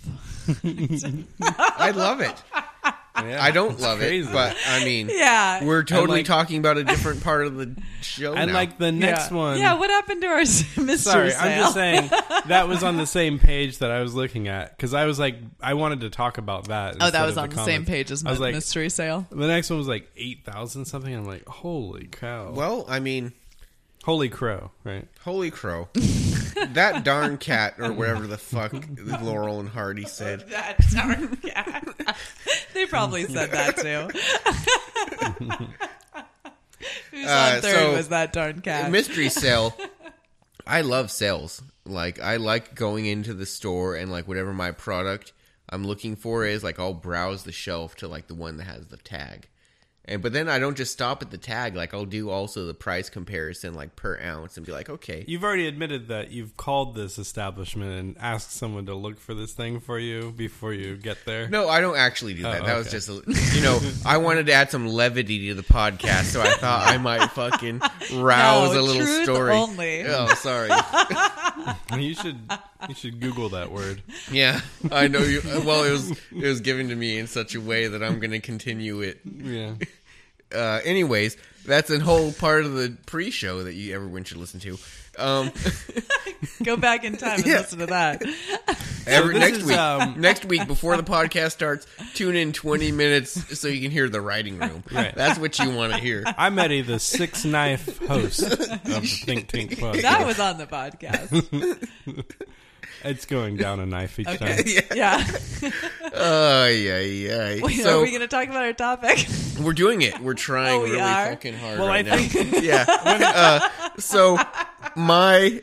I love it. a yeah, I don't it's love crazy. it, but I mean, Yeah. we're totally like- talking about a different part of the show and now. like the next yeah. one. Yeah, what happened to our mystery Sorry, sale? I'm just saying that was on the same page that I was looking at because I was like, I wanted to talk about that. Oh, that instead was of on the, the same comments. page as I was my like, mystery sale. the next one was like eight thousand something. I'm like, holy cow! well, I mean, Holy crow, right? holy crow. That darn cat, or whatever the fuck Laurel and Hardy said. That darn cat. They probably said that too. Who's Uh, on third so- was that darn cat? Mystery sale. I love sales. Like, I like going into the store and, like, whatever my product I'm looking for is, like, I'll browse the shelf to, like, the one that has the tag. And but then I don't just stop at the tag. Like, I'll do also the price comparison, like, per ounce and be like, okay. You've already admitted that you've called this establishment and asked someone to look for this thing for you before you get there. No, I don't actually do that. Oh, that was okay. just, a, you know, I wanted to add some levity to the podcast, so I thought I might fucking rouse No, a little truth story. only. Oh, sorry. You should you should Google that word. Yeah, I know you. Well, it was it was given to me in such a way that I'm going to continue it. Yeah. Uh, anyways, that's a whole part of the pre-show that you everyone should listen to. Um, Go back in time and Yeah. listen to that. every this next is, week, um, next week before the podcast starts, tune in twenty minutes so you can hear the writing room. Right. That's what you want to hear. I'm Eddie, the Six Knife host of the Think Tank podcast. That was on the podcast. It's going down a knife each Okay. time. Yeah. Oh yeah, yeah. Wait, So are we going to talk about our topic? we're doing it. We're trying Oh, we really are? fucking hard Well, right I now. think- yeah. Uh, so my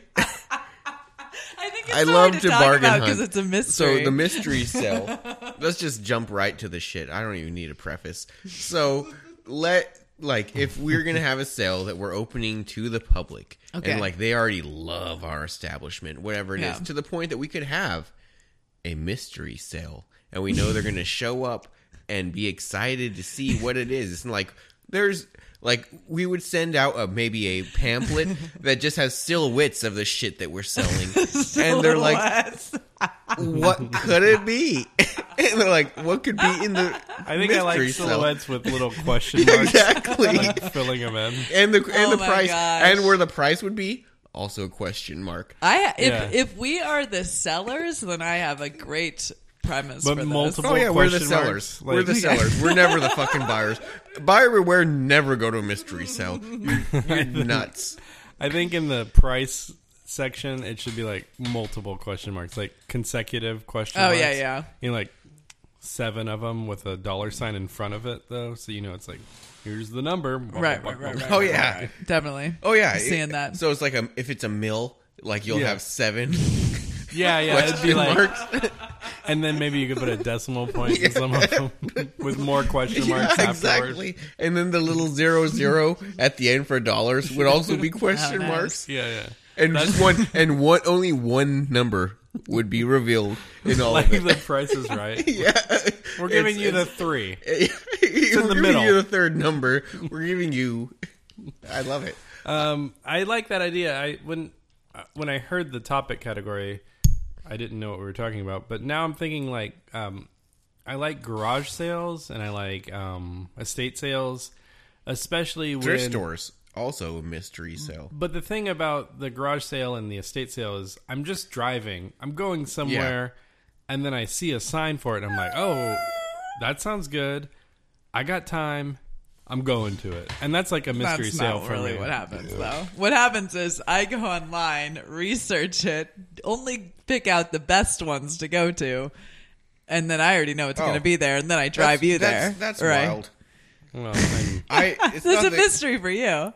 I think it's I so love hard to to talk bargain about hunt. because it's a mystery. So the mystery cell. Let's just jump right to the shit. I don't even need a preface. So let like if we're gonna have a sale that we're opening to the public, Okay. and like they already love our establishment, whatever it is, Yeah. to the point that we could have a mystery sale, and we know they're gonna show up and be excited to see what it is. It's like there's. Like, we would send out a, maybe a pamphlet that just has silhouettes of the shit that we're selling. And they're like, Silhouettes. what could it be? And they're like, what could be in the I think I like mystery cell? silhouettes with little question marks Exactly. filling them in. And the and Oh the my price gosh. and where the price would be also a question mark. I if Yeah. if we are the sellers, then I have a great premise But for this. multiple- Oh yeah, we're the question sellers. marks, we're like- the sellers. We're never the fucking buyers. Buyer beware. Never go to a mystery sale. You're, you're nuts. I think in the price section, it should be like multiple question marks, like consecutive question Oh, marks. yeah, yeah. You know, like seven of them with a dollar sign in front of it, though. So, you know, it's like, here's the number. Right, right, right, right. Oh yeah. Definitely. Oh yeah. Seeing It- that. So it's like a if it's a mill, like you'll Yeah. have seven Yeah, yeah. It'd be question like, marks. and then maybe you could put a decimal point in some of them with more question marks Yeah, afterwards. exactly. And then the little zero zero at the end for dollars would also be question Oh, nice. marks. Yeah, yeah. And just one and one only one number would be revealed in all Like of the it. price is right. Yeah. We're giving It's- you the it's- three. We're in the giving middle. you the third number. We're giving you. I love it. Um, I like that idea. I when uh, when I heard the topic category, I didn't know what we were talking about. But now I'm thinking like um, I like garage sales and I like um, estate sales, especially Thrift when. stores also a mystery sale. But the thing about the garage sale and the estate sale is I'm just driving. I'm going somewhere and then I see a sign for it and I'm like, "Oh, that sounds good. I got time. I'm going to it." And that's like a mystery That's sale not for really me. what happens, though. What happens is I go online, research it, only pick out the best ones to go to, and then I already know it's Oh. going to be there, and then I drive That's- you there. That's, that's right? wild. Well, I'm, I. It's That's not a the, mystery for you.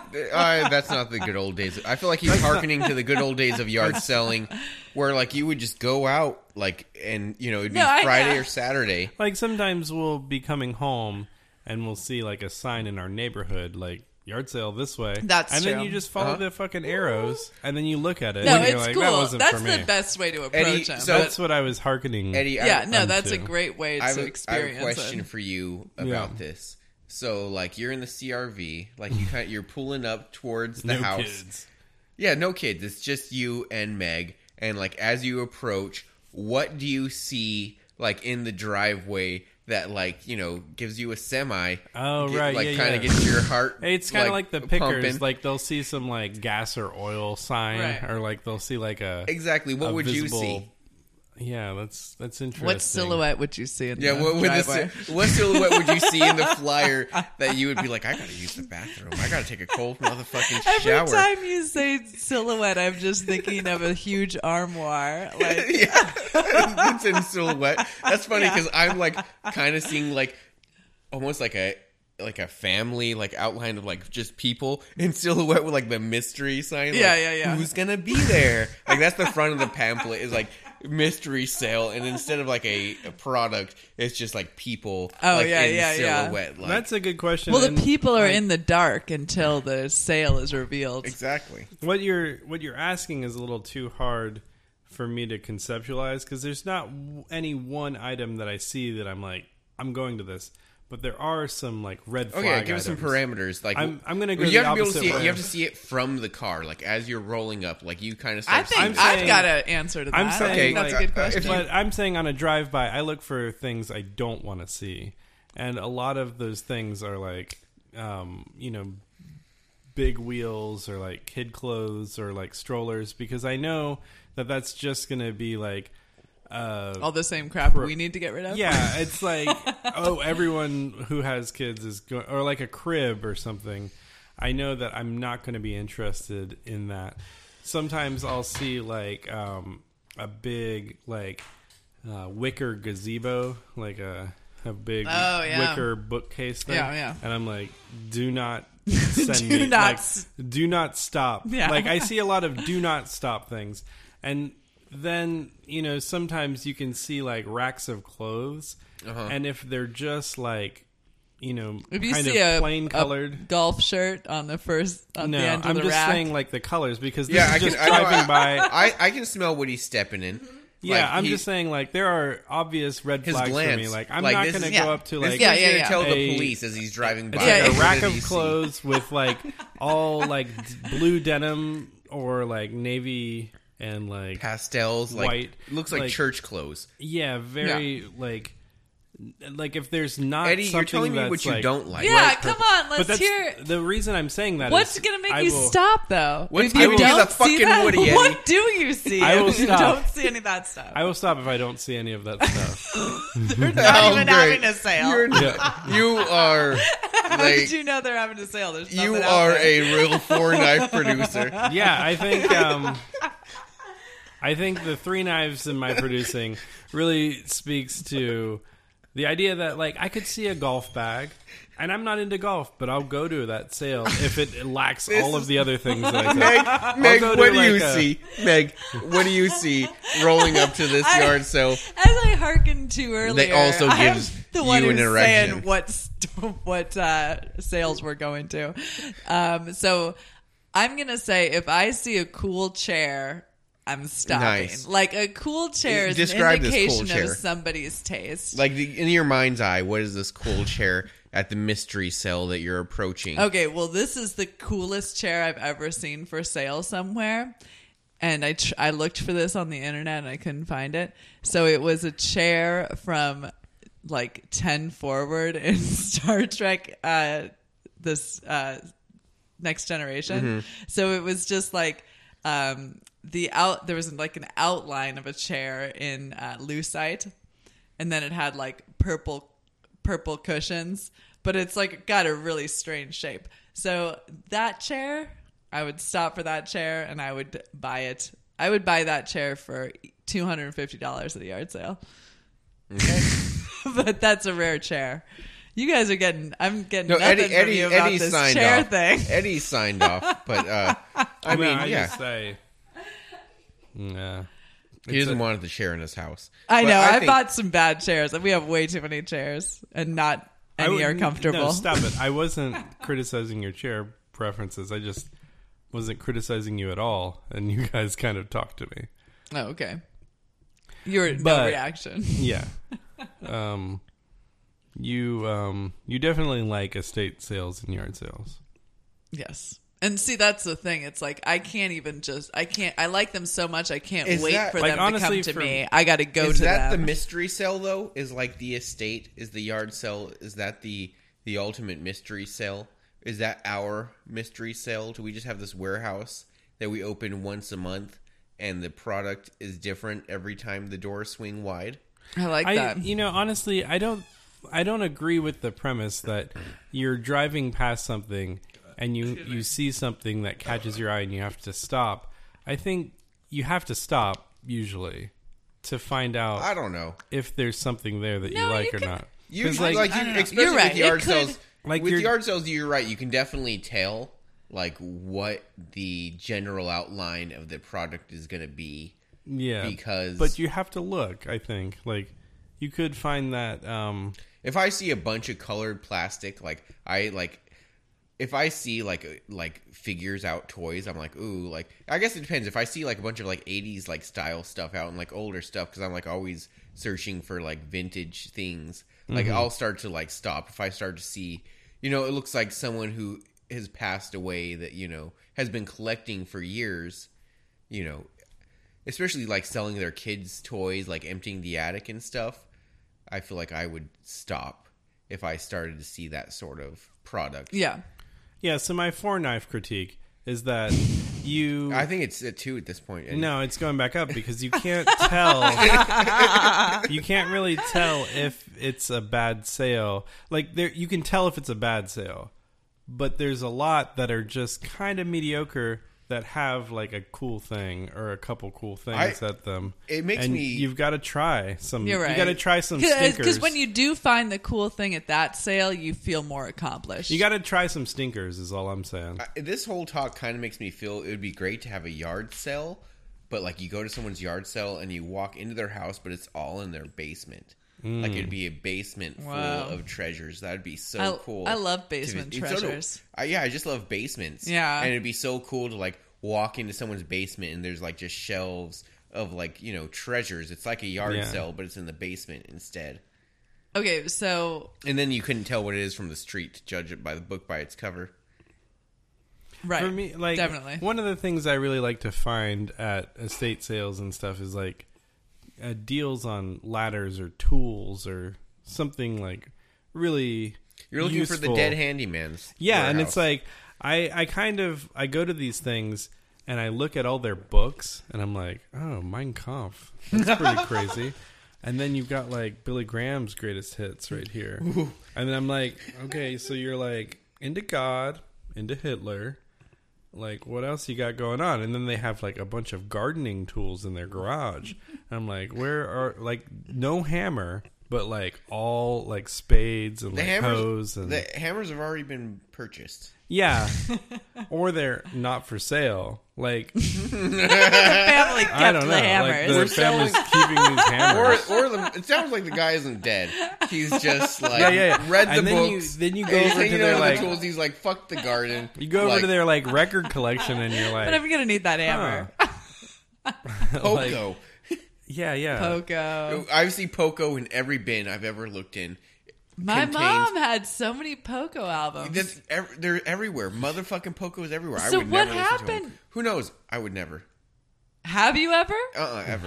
I, that's not the good old days. I feel like he's hearkening to the good old days of yard selling, where like you would just go out, like, and you know it'd be No, I- Friday uh, or Saturday. like sometimes we'll be coming home and we'll see like a sign in our neighborhood like yard sale this way. That's and then true. you just follow Uh-huh. the fucking arrows and then you look at it No, and you're it's like, cool. that wasn't That's for me. the best way to approach Eddie, them. so- That's what I was hearkening. Eddie, I, yeah, no, I'm that's a too. great way I have, to a, I have experience a question it. for you about Yeah. this. So, like, you're in the C R V, like you kind, you're pulling up towards the No house. kids. Yeah, no kids. It's just you and Meg. And like, as you approach, what do you see like in the driveway that like you know gives you a semi? Oh, get- right, like yeah, kind of yeah. gets your heart. It's kind of like, the pickers. pumping. Like they'll see some like gas or oil sign, Right. or like they'll see like a exactly. What a would you visible- see? Yeah, that's that's interesting. What silhouette would you see in Yeah, the what, would driveway? the, what silhouette would you see in the flyer that you would be like, I gotta use the bathroom. I gotta take a cold motherfucking Every shower. time you say silhouette, I'm just thinking of a huge armoire. Like, Yeah, it's in silhouette. That's funny Yeah. because I'm like kind of seeing like almost like a like a family like outline of like just people in silhouette with like the mystery sign. Yeah, like, yeah, yeah. Who's gonna be there? Like that's the front of the pamphlet is like mystery sale, and instead of like a, a product, it's just like people. Oh, like, yeah, in yeah, yeah. silhouette. Like, That's a good question. well, the and, people are like, in the dark until the sale is revealed. exactly. What you're what you're asking is a little too hard for me to conceptualize because there's not w- any one item that I see that I'm like I'm going to this, but there are some like red flag. Okay, give us some items. parameters. Like I'm- I'm gonna go You the have to be able to opposite see it. way. You have to see it from the car, like as you're rolling up. Like you kind of. I Start think I'm I've saying- got an answer to that. I'm I saying, think that's a like, good uh, question. if you- But I'm saying on a drive by, I look for things I don't want to see, and a lot of those things are like, um, you know, big wheels or like kid clothes or like strollers, because I know that that's just going to be like. Uh, All the same crap we need to get rid of. Yeah, it's like, oh, everyone who has kids is going, or like a crib or something. I know that I'm not going to be interested in that. Sometimes I'll see like um, a big like uh, wicker gazebo, like a a big Oh, yeah. wicker bookcase thing. Yeah, yeah. And I'm like, do not send Do me, not like, s- do not stop. Yeah. Like I see a lot of do not stop things, and then you know sometimes you can see like racks of clothes, Uh-huh. and if they're just like you know If you kind see of a, plain a colored. golf shirt on the first on No, the end of I'm the just rack, saying like the colors, because this Yeah, is I can. just I, know, driving by. I I can smell what he's stepping in. Yeah, Like, I'm he- just saying like there are obvious red His flags glance. for me. Like I'm Like, not this going to is- go yeah. up to This like Yeah, guy's yeah, gonna yeah. tell A- the police as he's driving by. it's Yeah, like yeah. a What rack did of he see? clothes with like all like d- blue denim or like navy and like Pastels, like white, looks like, like- church clothes. yeah, very like like if there's not Eddie, you're something telling me that's what you like, don't like. yeah, right, come perfect. on, But let's that's hear. the reason I'm saying that. What's is gonna make I you will- stop though? What's- if I you will be don't the see fucking that, Woody, Eddie. what do you see? I will if you stop. don't see any of that stuff. I will stop if I don't see any of that stuff. They're not Oh, even great. having a sale. You're, Yeah. You are How like did you know they're having a sale? There's you nothing out are there. a real four knife producer. Yeah, I think um, I think the three knives in my producing really speaks to the idea that like I could see a golf bag, and I'm not into golf, but I'll go to that sale if it lacks all of the other things that I said. Meg, Meg, go what to, do you like, a- see? Meg, what do you see rolling up to this I- yard sale? As I hearkened to earlier, also I'm gives the one you who's an erection. saying what st- what uh, sales we're going to. Um, so I'm gonna say if I see a cool chair, I'm stopping. Nice. Like a cool chair is Describe an this cool indication chair. of somebody's taste. Like the, in your mind's eye, what is this cool chair at the mystery sale that you're approaching? Okay, well, this is the coolest chair I've ever seen for sale somewhere. And I tr- I looked for this on the internet and I couldn't find it. So it was a chair from like ten forward in Star Trek, uh, this uh, Next Generation. So it was just like um, the out. There was like an outline of a chair in uh, Lucite, and then it had like purple purple cushions, but it's like got a really strange shape. So that chair, I would stop for that chair and I would buy it. I would buy that chair for two hundred fifty dollars at a yard sale. Okay. But that's a rare chair. You guys are getting, I'm getting No, nothing Eddie, from Eddie, you about Eddie this signed chair off. thing. Eddie signed off, but uh, I mean, I yeah, just say, yeah. he doesn't want the chair in his house. I But know. I, think- bought some bad chairs. We have way too many chairs and not I any would- are comfortable. No, stop it. I wasn't criticizing your chair preferences. I just wasn't criticizing you at all, and you guys kind of talked to me. Oh, okay. Your no But- reaction. Yeah. um, you um, you definitely like estate sales and yard sales. Yes. And see, that's the thing. It's like I can't even just. I can't. I like them so much. I can't Is wait that- for like, them honestly, to come to for- me. I got to go Is to that them. the mystery sale though? Is like the estate? Is the yard sale? Is that the the ultimate mystery sale? Is that our mystery sale? Do we just have this warehouse that we open once a month, and the product is different every time the doors swing wide? I like I, that. you know, honestly, I don't, I don't agree with the premise that you're driving past something and you you see something that catches your eye and you have to stop. I think you have to stop usually to find out I don't know. if there's something there that No, you like you or can- not. You 'Cause, like, like, you, I don't know. especially You're right. with yard It could- sales. Like with you're- yard sales, you're right. You can definitely tell like what the general outline of the product is going to be. Yeah, because- but you have to look. I think like you could find that. Um, If I see a bunch of colored plastic, like I like, if I see like like figures out toys, I'm like, ooh, like I guess it depends. If I see like a bunch of like eighties like style stuff out and like older stuff, because I'm like always searching for like vintage things. Like Mm-hmm. I'll start to like stop if I start to see, you know, it looks like someone who has passed away that, you know, has been collecting for years, you know, especially like selling their kids' toys, like emptying the attic and stuff. I feel like I would stop if I started to see that sort of product. Yeah. Yeah, so my four knife critique is that you... I think it's at two at this point. Eddie. No, it's going back up because you can't tell. You can't really tell if it's a bad sale. Like there, you can tell if it's a bad sale, but there's a lot that are just kind of mediocre that have like a cool thing or a couple cool things I- at them. it makes and me- You've got to try some. You're right. You got to try some stinkers. Because when you do find the cool thing at that sale, you feel more accomplished. you got to try some stinkers. Is all I'm saying. I- This whole talk kind of makes me feel it would be great to have a yard sale, but like you go to someone's yard sale and you walk into their house, but it's all in their basement. Like it'd be a basement full Wow. of treasures. That'd be so I- cool. I love to basement vis- so do- treasures. I- yeah, I just love basements. Yeah. and it'd be so cool to like walk into someone's basement and there's like just shelves of like, you know, treasures. It's like a yard Yeah. sale, but it's in the basement instead. Okay, so And then you couldn't tell what it is from the street to judge it by the book by its cover. right, For me, like definitely. one of the things I really like to find at estate sales and stuff is like uh, deals on ladders or tools or something like really. You're looking for the useful. dead handyman's. Yeah, and warehouse. it's like I I kind of I go to these things and I look at all their books and I'm like, oh, Mein Kampf, that's pretty crazy. And then you've got like Billy Graham's greatest hits right here, and then I'm like, okay, so you're like into God, into Hitler. Like, what else you got going on? And then they have like a bunch of gardening tools in their garage. And I'm like, where are like no hammer, but like all like spades and the like hammers. hoes and The hammers have already been purchased. yeah, or they're not for sale. Like the family kept I don't know, the hammers. like the We're family's selling- keeping these Or, hammers. or the, it sounds like the guy isn't dead. He's just like Yeah, yeah, yeah. read the And then you- books. then you and go he's over to hanging their, out like- with the tools. He's like, "Fuck the garden." You go over like, to their like record collection and you're like, but I'm gonna need that hammer. Poco. yeah, yeah. Poco. I see Poco in every bin I've ever looked in. My contains- mom had so many Poco albums. That's ev- they're everywhere. Motherfucking Poco's everywhere. I So would what never listen to happened? him. Who knows? I would never. Have you ever? Uh-uh, ever.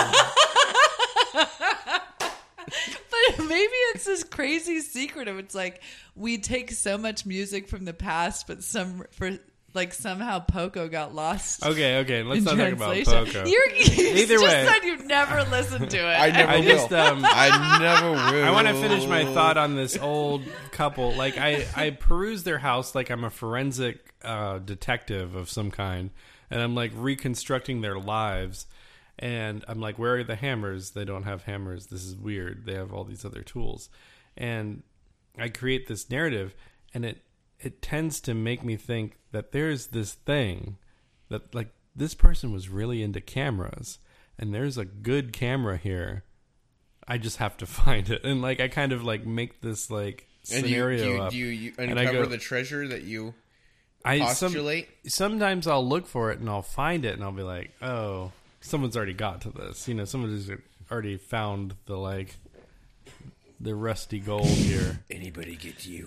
But maybe it's this crazy secret of it's like we take so much music from the past, but some for like somehow Poco got lost. Okay, okay. Let's in not talk about translation. Poco. You're, you Either just way. said you've never listened to it. I never I will. just um I never will. I want to finish my thought on this old couple. Like I, I peruse their house like I'm a forensic uh, detective of some kind, and I'm like reconstructing their lives. And I'm like, where are the hammers? They don't have hammers. This is weird. They have all these other tools, and I create this narrative, and it it tends to make me think that there's this thing that like this person was really into cameras, and there's a good camera here. I just have to find it, and like I kind of like make this like And you, scenario do you, up. do you, you And I uncover go- the treasure that you I some, postulate? sometimes I'll look for it and I'll find it, and I'll be like, oh, someone's already got to this. You know, someone has already found the like the rusty gold here. Anybody get you?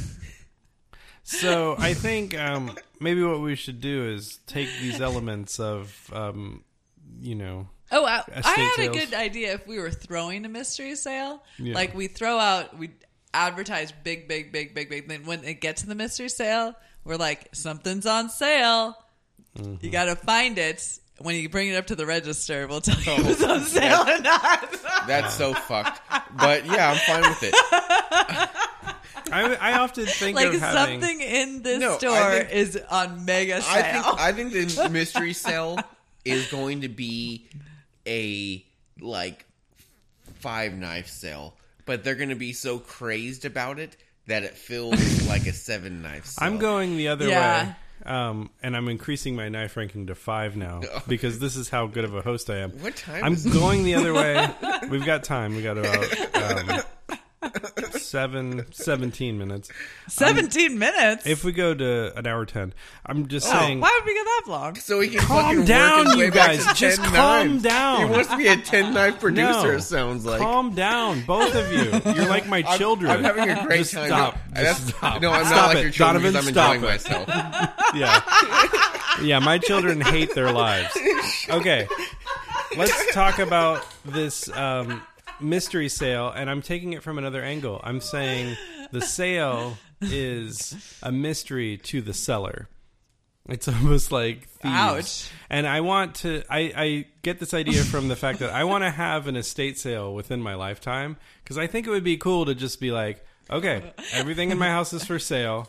So I think um, maybe what we should do is take these elements of, um, you know, Oh, I, Estate I had a sales. good idea if we were throwing a mystery sale. Yeah. Like we throw out, we advertise big, big, big, big, big. Then when it gets to the mystery sale, we're like, something's on sale. Mm-hmm. You got to find it. When you bring it up to the register, we'll tell you Oh, if it's on sale or not. That's so fucked. But yeah, I'm fine with it. I, I often think Like of having. something in this No, I store think- is on mega sale. I think I think the mystery cell is going to be a like five knife sale, but they're going to be so crazed about it that it feels like a seven knife cell. I'm going the other Yeah. way. Um, and I'm increasing my knife ranking to five now because this is how good of a host I am. What time I'm is it? going the other way. We've got time. We got about um, seven, seventeen minutes. Seventeen minutes. If we go to an hour ten, I'm just oh, saying. why would we go that long? So he can Calm fucking down, work his way you back guys. to Just ten calm knives. down. He wants to be a ten knife producer. No. It sounds like. Calm down, both of you. You're like my I'm- children. I'm, having a great Just time. Stop. No, Just that's- stop. No, I'm Stop not like it. your children Donovan, because I'm stop enjoying it. myself. Yeah. Yeah, my children hate their lives. Okay. Let's talk about this um, mystery sale, and I'm taking it from another angle. I'm saying the sale is a mystery to the seller. It's almost like thieves. Ouch. And I want to, I, I get this idea from the fact that I want to have an estate sale within my lifetime, because I think it would be cool to just be like, okay, everything in my house is for sale.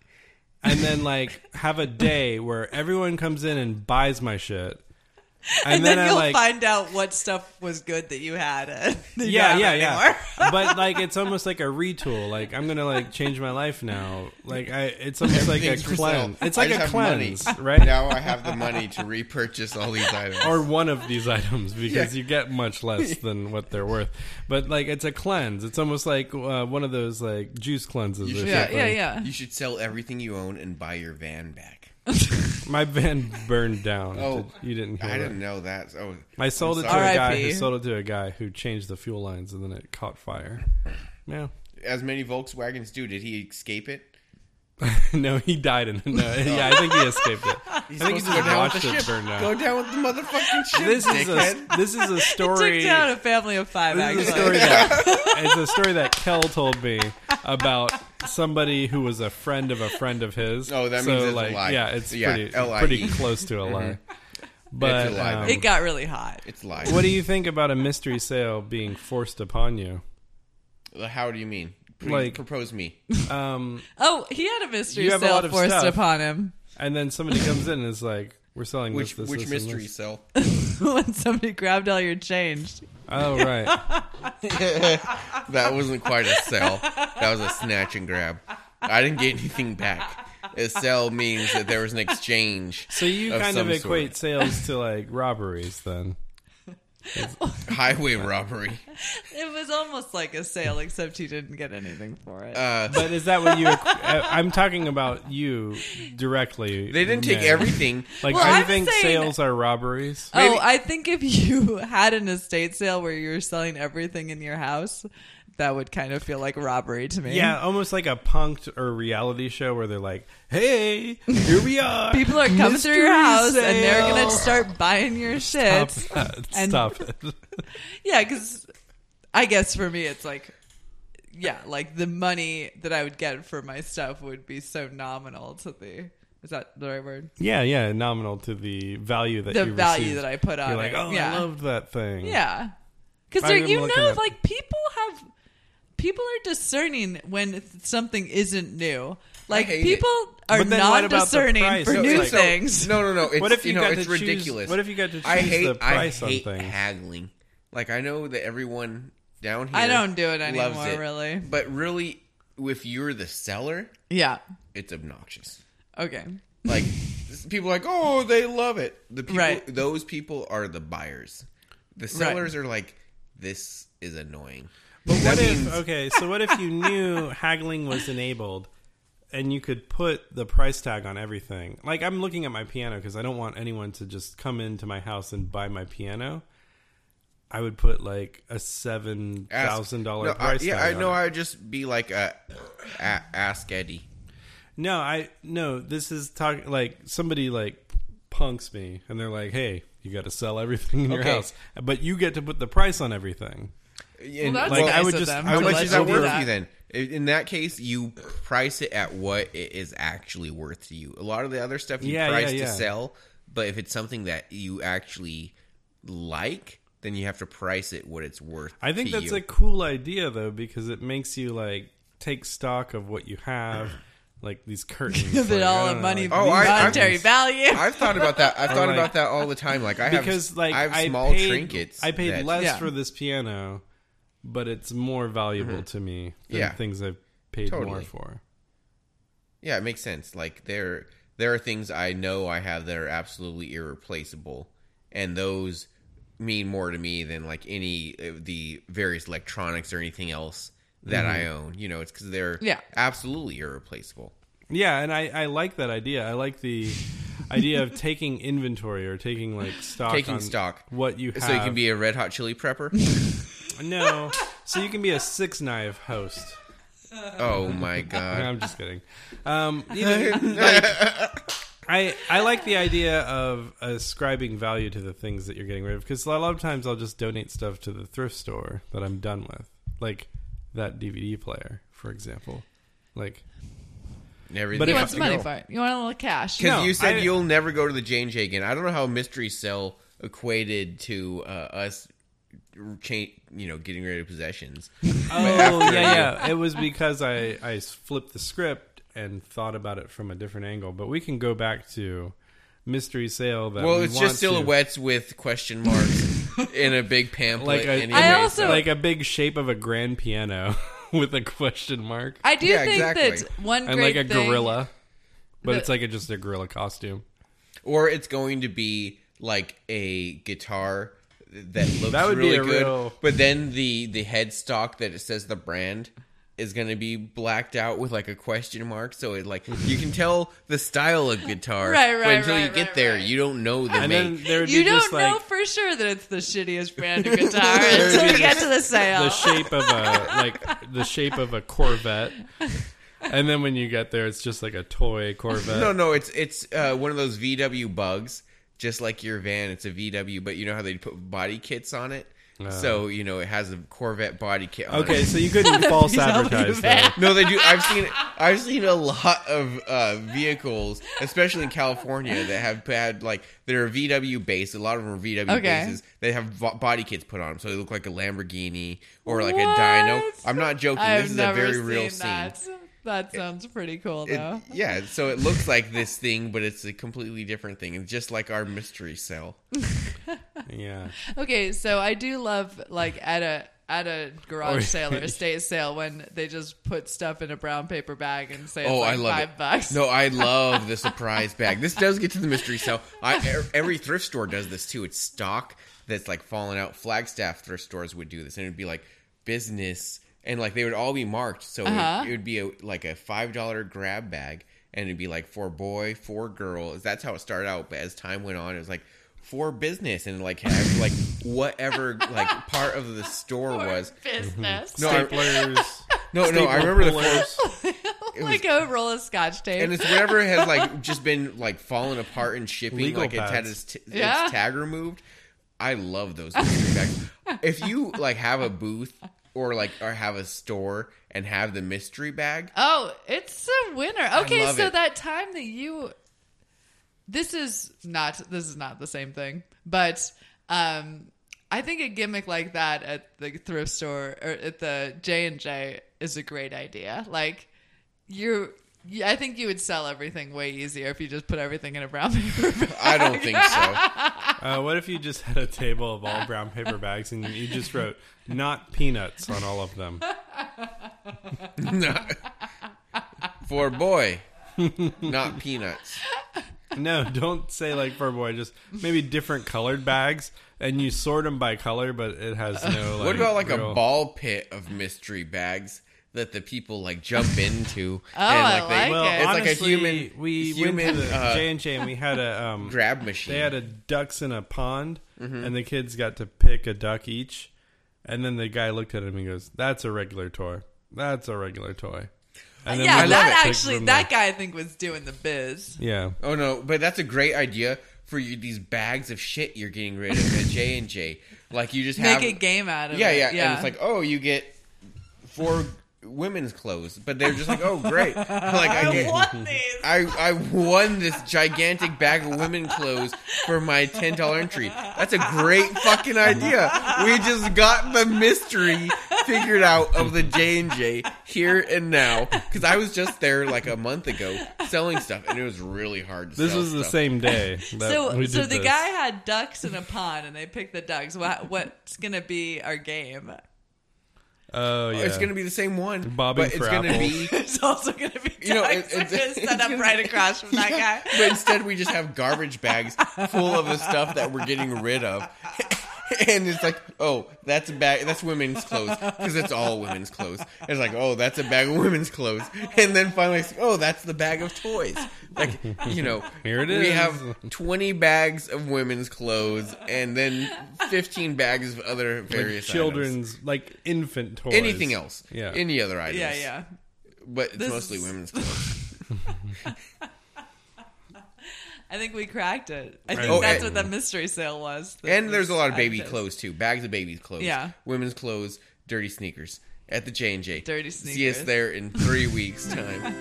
And then, like, have a day where everyone comes in and buys my shit. And, And, then, I, you'll like, find out what stuff was good that you had. And that you yeah, don't yeah, have yeah. anymore. But, like, it's almost like a retool. Like, I'm going to, like, change my life now. Like, I, it's almost like a Everything's for cleanse. sale. It's I like just a have money. cleanse, right? Now I have the money to repurchase all these items. Or one of these items, because Yeah. you get much less than what they're worth. But, like, it's a cleanse. It's almost like uh, one of those, like, juice cleanses You or should- yeah, something. yeah, yeah. You should sell everything you own and buy your van back. My van burned down. Oh, Did- you didn't hear I that. didn't know that. Oh, I sold I'm it to a sorry. guy R I P who sold it to a guy who changed the fuel lines, and then it caught fire. Yeah. As many Volkswagens do. Did he escape it? No, he died in no, yeah, I think he escaped it. I He's think he supposed just to go down with watched the it ship. burn down. Go down with the motherfucking ship, This is dickhead. a this is a It story. took down a family of five, This actually. is a story that it's a story that Kel told me about somebody who was a friend of a friend of his. Oh, that so, means it's a like, lie. Yeah, it's Yeah, pretty L I E. pretty close to a lie. But It's a lie, um, though. It got really hot. It's lies. what do you think about a mystery sale being forced upon you? How do you mean? Please Like- propose me. Um, Oh, he had a mystery You have a sale lot of forced stuff. upon him. and then somebody comes in and is like, "We're selling Which this, this, which this, mystery and this." sell? When somebody grabbed all your change. Oh, right. That wasn't quite a sell. That was a snatch and grab. I didn't get anything back. A sell means that there was an exchange. So you Of kind of some equate sort. sales to like robberies, then? Highway robbery. It was almost like a sale, except he didn't get anything for it. Uh, But is that what you? equ- I'm talking about you directly. they didn't take man. everything. Like, Well, do you I'm think saying- sales are robberies? Oh, I think if you had an estate sale where you were selling everything in your house, that would kind of feel like robbery to me. Yeah, almost like a punked or reality show where they're like, "Hey, here we are. People are coming through your Mystery house and they're sale." going to start buying your shit. Stop that. And- Stop it. Yeah, because I guess for me, it's like, yeah, like the money that I would get for my stuff would be so nominal to the. Is that the right word? Yeah, yeah, nominal to the value that The you value received. that I put on You're like, it. "Oh, yeah. I loved that thing." Yeah, because I'm you looking know, at- like people have, people are discerning when something isn't new. Like hate people are But then what about the non-discerning price? for So- new so- things. No, no, no. It's, What if you, know, got it's to choose? ridiculous. What if you got to choose I hate, the price I hate on things? haggling. Like, I know that everyone down here I don't do it loves anymore, it. really. But really, if you're the seller, Yeah. it's obnoxious. Okay. Like, people are like, oh, they love it. The people, Right. Those people are the buyers. The sellers are like, this is annoying. But That what if means- okay, so what if you knew haggling was enabled and you could put the price tag on everything? Like, I'm looking at my piano because I don't want anyone to just come into my house and buy my piano. I would put like a seven thousand dollar No, I- price yeah, tag I on know. it. I'd just be like, a, a, ask Eddie. No, I no. This is talking like somebody like punks me and they're like, "Hey, you got to sell everything in your Okay. house, but you get to put the price on everything." And- that's like, nice I would of just- them I How to would much let is just that you worth do to you that. then? In that case, you price it at what it is actually worth to you. A lot of the other stuff you Yeah, price yeah, to yeah. sell, but if it's something that you actually like, then you have to price it what it's worth. I think to that's you. a cool idea though, because it makes you like take stock of what you have, like these curtains. Give it like, I all don't a know, money, like, Oh, these I- I- monetary things. value. I've thought about that. I've thought like- about that all the time. Like I have, because like I have I small paid, trinkets. I paid that- less Yeah. for this piano, but it's more valuable to me than Yeah. things I've paid more Totally. for. Yeah, it makes sense. Like there, there are things I know I have that are absolutely irreplaceable, and those mean more to me than like any of the various electronics or anything else that I own. You know, it's because they're Yeah. absolutely irreplaceable. Yeah, and I, I like that idea. I like the idea of taking inventory or taking like stock, Taking on stock. what you have. So you can be a red hot chili prepper. no, so you can be a six knife host. Oh my No, god! I'm just kidding. Um, you know, like, I I like the idea of ascribing value to the things that you're getting rid of, because a lot of times I'll just donate stuff to the thrift store that I'm done with, like that D V D player, for example. Like, Everything But You if want has some to money go. for it. You want a little cash. Because No, you said I- you'll never go to the J and J again. I don't know how mystery cell equated to uh, us, cha- you know, getting rid of possessions. oh yeah, yeah. It was because I I flipped the script and thought about it from a different angle. But we can go back to mystery sale. That Well, we it's want just to- silhouettes with question marks in a big pamphlet. like a anyway, I also- so- like a big shape of a grand piano with a question mark. I do Yeah, think exactly. that one And great like a thing, gorilla, but that- it's like a, just a gorilla costume. or it's going to be like a guitar that looks That would be really a good, real- but then the the headstock that it says the brand is going to be blacked out with like a question mark, so it like you can tell the style of guitar, Right, but right, until you right, get right, there, right. you don't know the And make. then there would You be don't just know like for sure that it's the shittiest brand of guitar There'd until be you get this- to the sale. the shape of a like the shape of a Corvette, and then when you get there, it's just like a toy Corvette. No, no, it's it's uh, one of those V W bugs, just like your van. It's a V W, but you know how they put body kits on it. So you know it has a Corvette body kit on Okay, it. so you couldn't false V W advertise van. that. No, they do. I've seen I've seen a lot of uh, vehicles, especially in California, that have had like they're V W based. A lot of them are V W Okay. bases. They have vo- body kits put on them, so they look like a Lamborghini or like What? a dyno. I'm not joking. I've This is a never very seen real scene. that. That sounds pretty cool, It- though. yeah, so it looks like this thing, but it's a completely different thing. It's just like our mystery cell. Yeah, Okay, so I do love like at a at a garage Or- sale or estate sale when they just put stuff in a brown paper bag and say it's Oh, like I love five it. bucks. No, I love the surprise bag. This does get to the mystery cell. I, er- every thrift store does this too. It's stock that's like falling out. Flagstaff thrift stores would do this, and it'd be like business, and like they would all be marked. So Uh-huh. it, it would be a, like a five dollar grab bag, and it'd be like for boy, for girl. That's how it started out. But as time went on, it was like for business, and like have like whatever like part of the store was. business. No, I- staplers. No, no, I staple remember the pullers. it like a roll of scotch tape. and it's whatever has like just been like fallen apart and shipping, Legal like it's had pads. its, t- Yeah. its tag removed. I love those mystery bags. If you like have a booth or like or have a store and have the mystery bag, Oh, it's a winner. Okay, love so it. that time that you this is not this is not the same thing, but um I think a gimmick like that at the thrift store or at the J and J is a great idea. Like you I think you would sell everything way easier if you just put everything in a brown paper bag. I don't think so. Uh, what if you just had a table of all brown paper bags and you just wrote "not peanuts" on all of them? For boy, not peanuts. No, don't say like for boy. Just maybe different colored bags, and you sort them by color, but it has no. Like, What about like real- a ball pit of mystery bags that the people like jump into? Oh, I like Well, it. It's like a honestly, human- We human, went to the uh, J and J and we had a um, grab machine. They had a ducks in a pond, Mm-hmm. and the kids got to pick a duck each. And then the guy looked at him and goes, "That's a regular toy. That's a regular toy." And then Yeah, we that picked actually from that the- guy I think was doing the biz. Yeah. Oh no, but that's a great idea for you. These bags of shit you're getting rid of at J and J. Like you just have Make a game out of yeah, it. yeah, Yeah. and it's like, oh, you get four women's clothes, but they're just like, oh, great, like I I get. want these. I, I won this gigantic bag of women clothes for my ten dollar entry. That's a great fucking idea. We just got the mystery figured out of the J and J here and now. Because I was just there like a month ago selling stuff, and it was really hard to This sell was the stuff. same day. That So, we so did the this. guy had ducks in a pond, and they picked the ducks. What, what's gonna be our game? Oh yeah. It's going to be the same one, Bobbing but it's for going to apples. be. It's also gonna be ducks. You know, We're it- it's- gonna it's set up gonna right be- across from that guy. But instead, we just have garbage bags full of the stuff that we're getting rid of. And it's like, oh, that's a bag. That's women's clothes because it's all women's clothes. It's like, oh, that's a bag of women's clothes. And then finally, it's like, oh, that's the bag of toys. Like, you know, Here it we is. have twenty bags of women's clothes and then fifteen bags of other various Like children's, like infant toys. items. Anything else? Yeah. Any other items? Yeah, yeah. But it's This mostly is- women's clothes. I think we cracked it. I think Oh, that's and- what that mystery sale was. That And there's a lot of was baby advertised. clothes too. Bags of baby clothes. Yeah. Women's clothes, dirty sneakers at the J and J. Dirty See us sneakers. there in three weeks' time.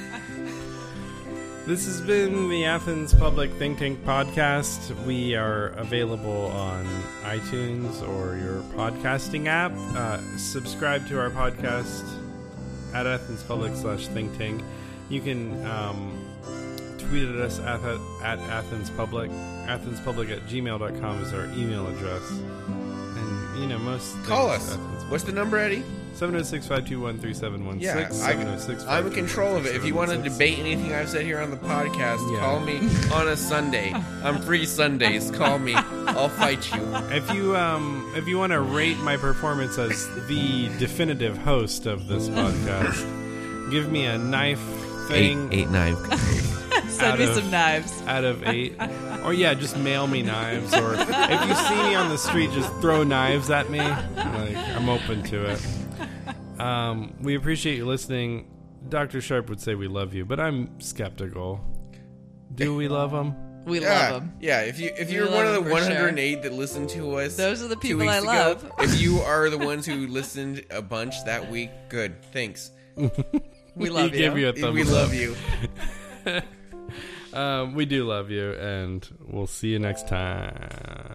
This has been the Athens Public Think Tank podcast. We are available on iTunes or your podcasting app. Uh, subscribe to our podcast at Athens Public slash Think Tank. You can um, tweet at us at, at Athens Public. Athens Public at gmail dot com is our email address. And, you know, most Call things us. Athens What's the number, Eddie? seven oh six, five two one, three seven one Yeah, six. I, seven oh six, I'm in control of it. If you want to debate anything I've said here on the podcast, Yeah. call me on a Sunday. I'm free Sundays. Call me. I'll fight you. If you um if you want to rate my performance as the definitive host of this podcast, give me a knife thing eight knife. Send Out me of- some knives. out of eight, or yeah, just mail me knives. Or if you see me on the street, just throw knives at me. Like I'm open to it. Um, we appreciate you listening. Doctor Sharp would say we love you, but I'm skeptical. Do we love him? We Yeah, love them. yeah. If you if We you're love one of the them for one hundred eight that listened to us, Those are the two people weeks I ago, love. if you are the ones who listened a bunch that week, good. Thanks. We love we you. give you a thumbs We up. love you. Um, we do love you, and we'll see you next time.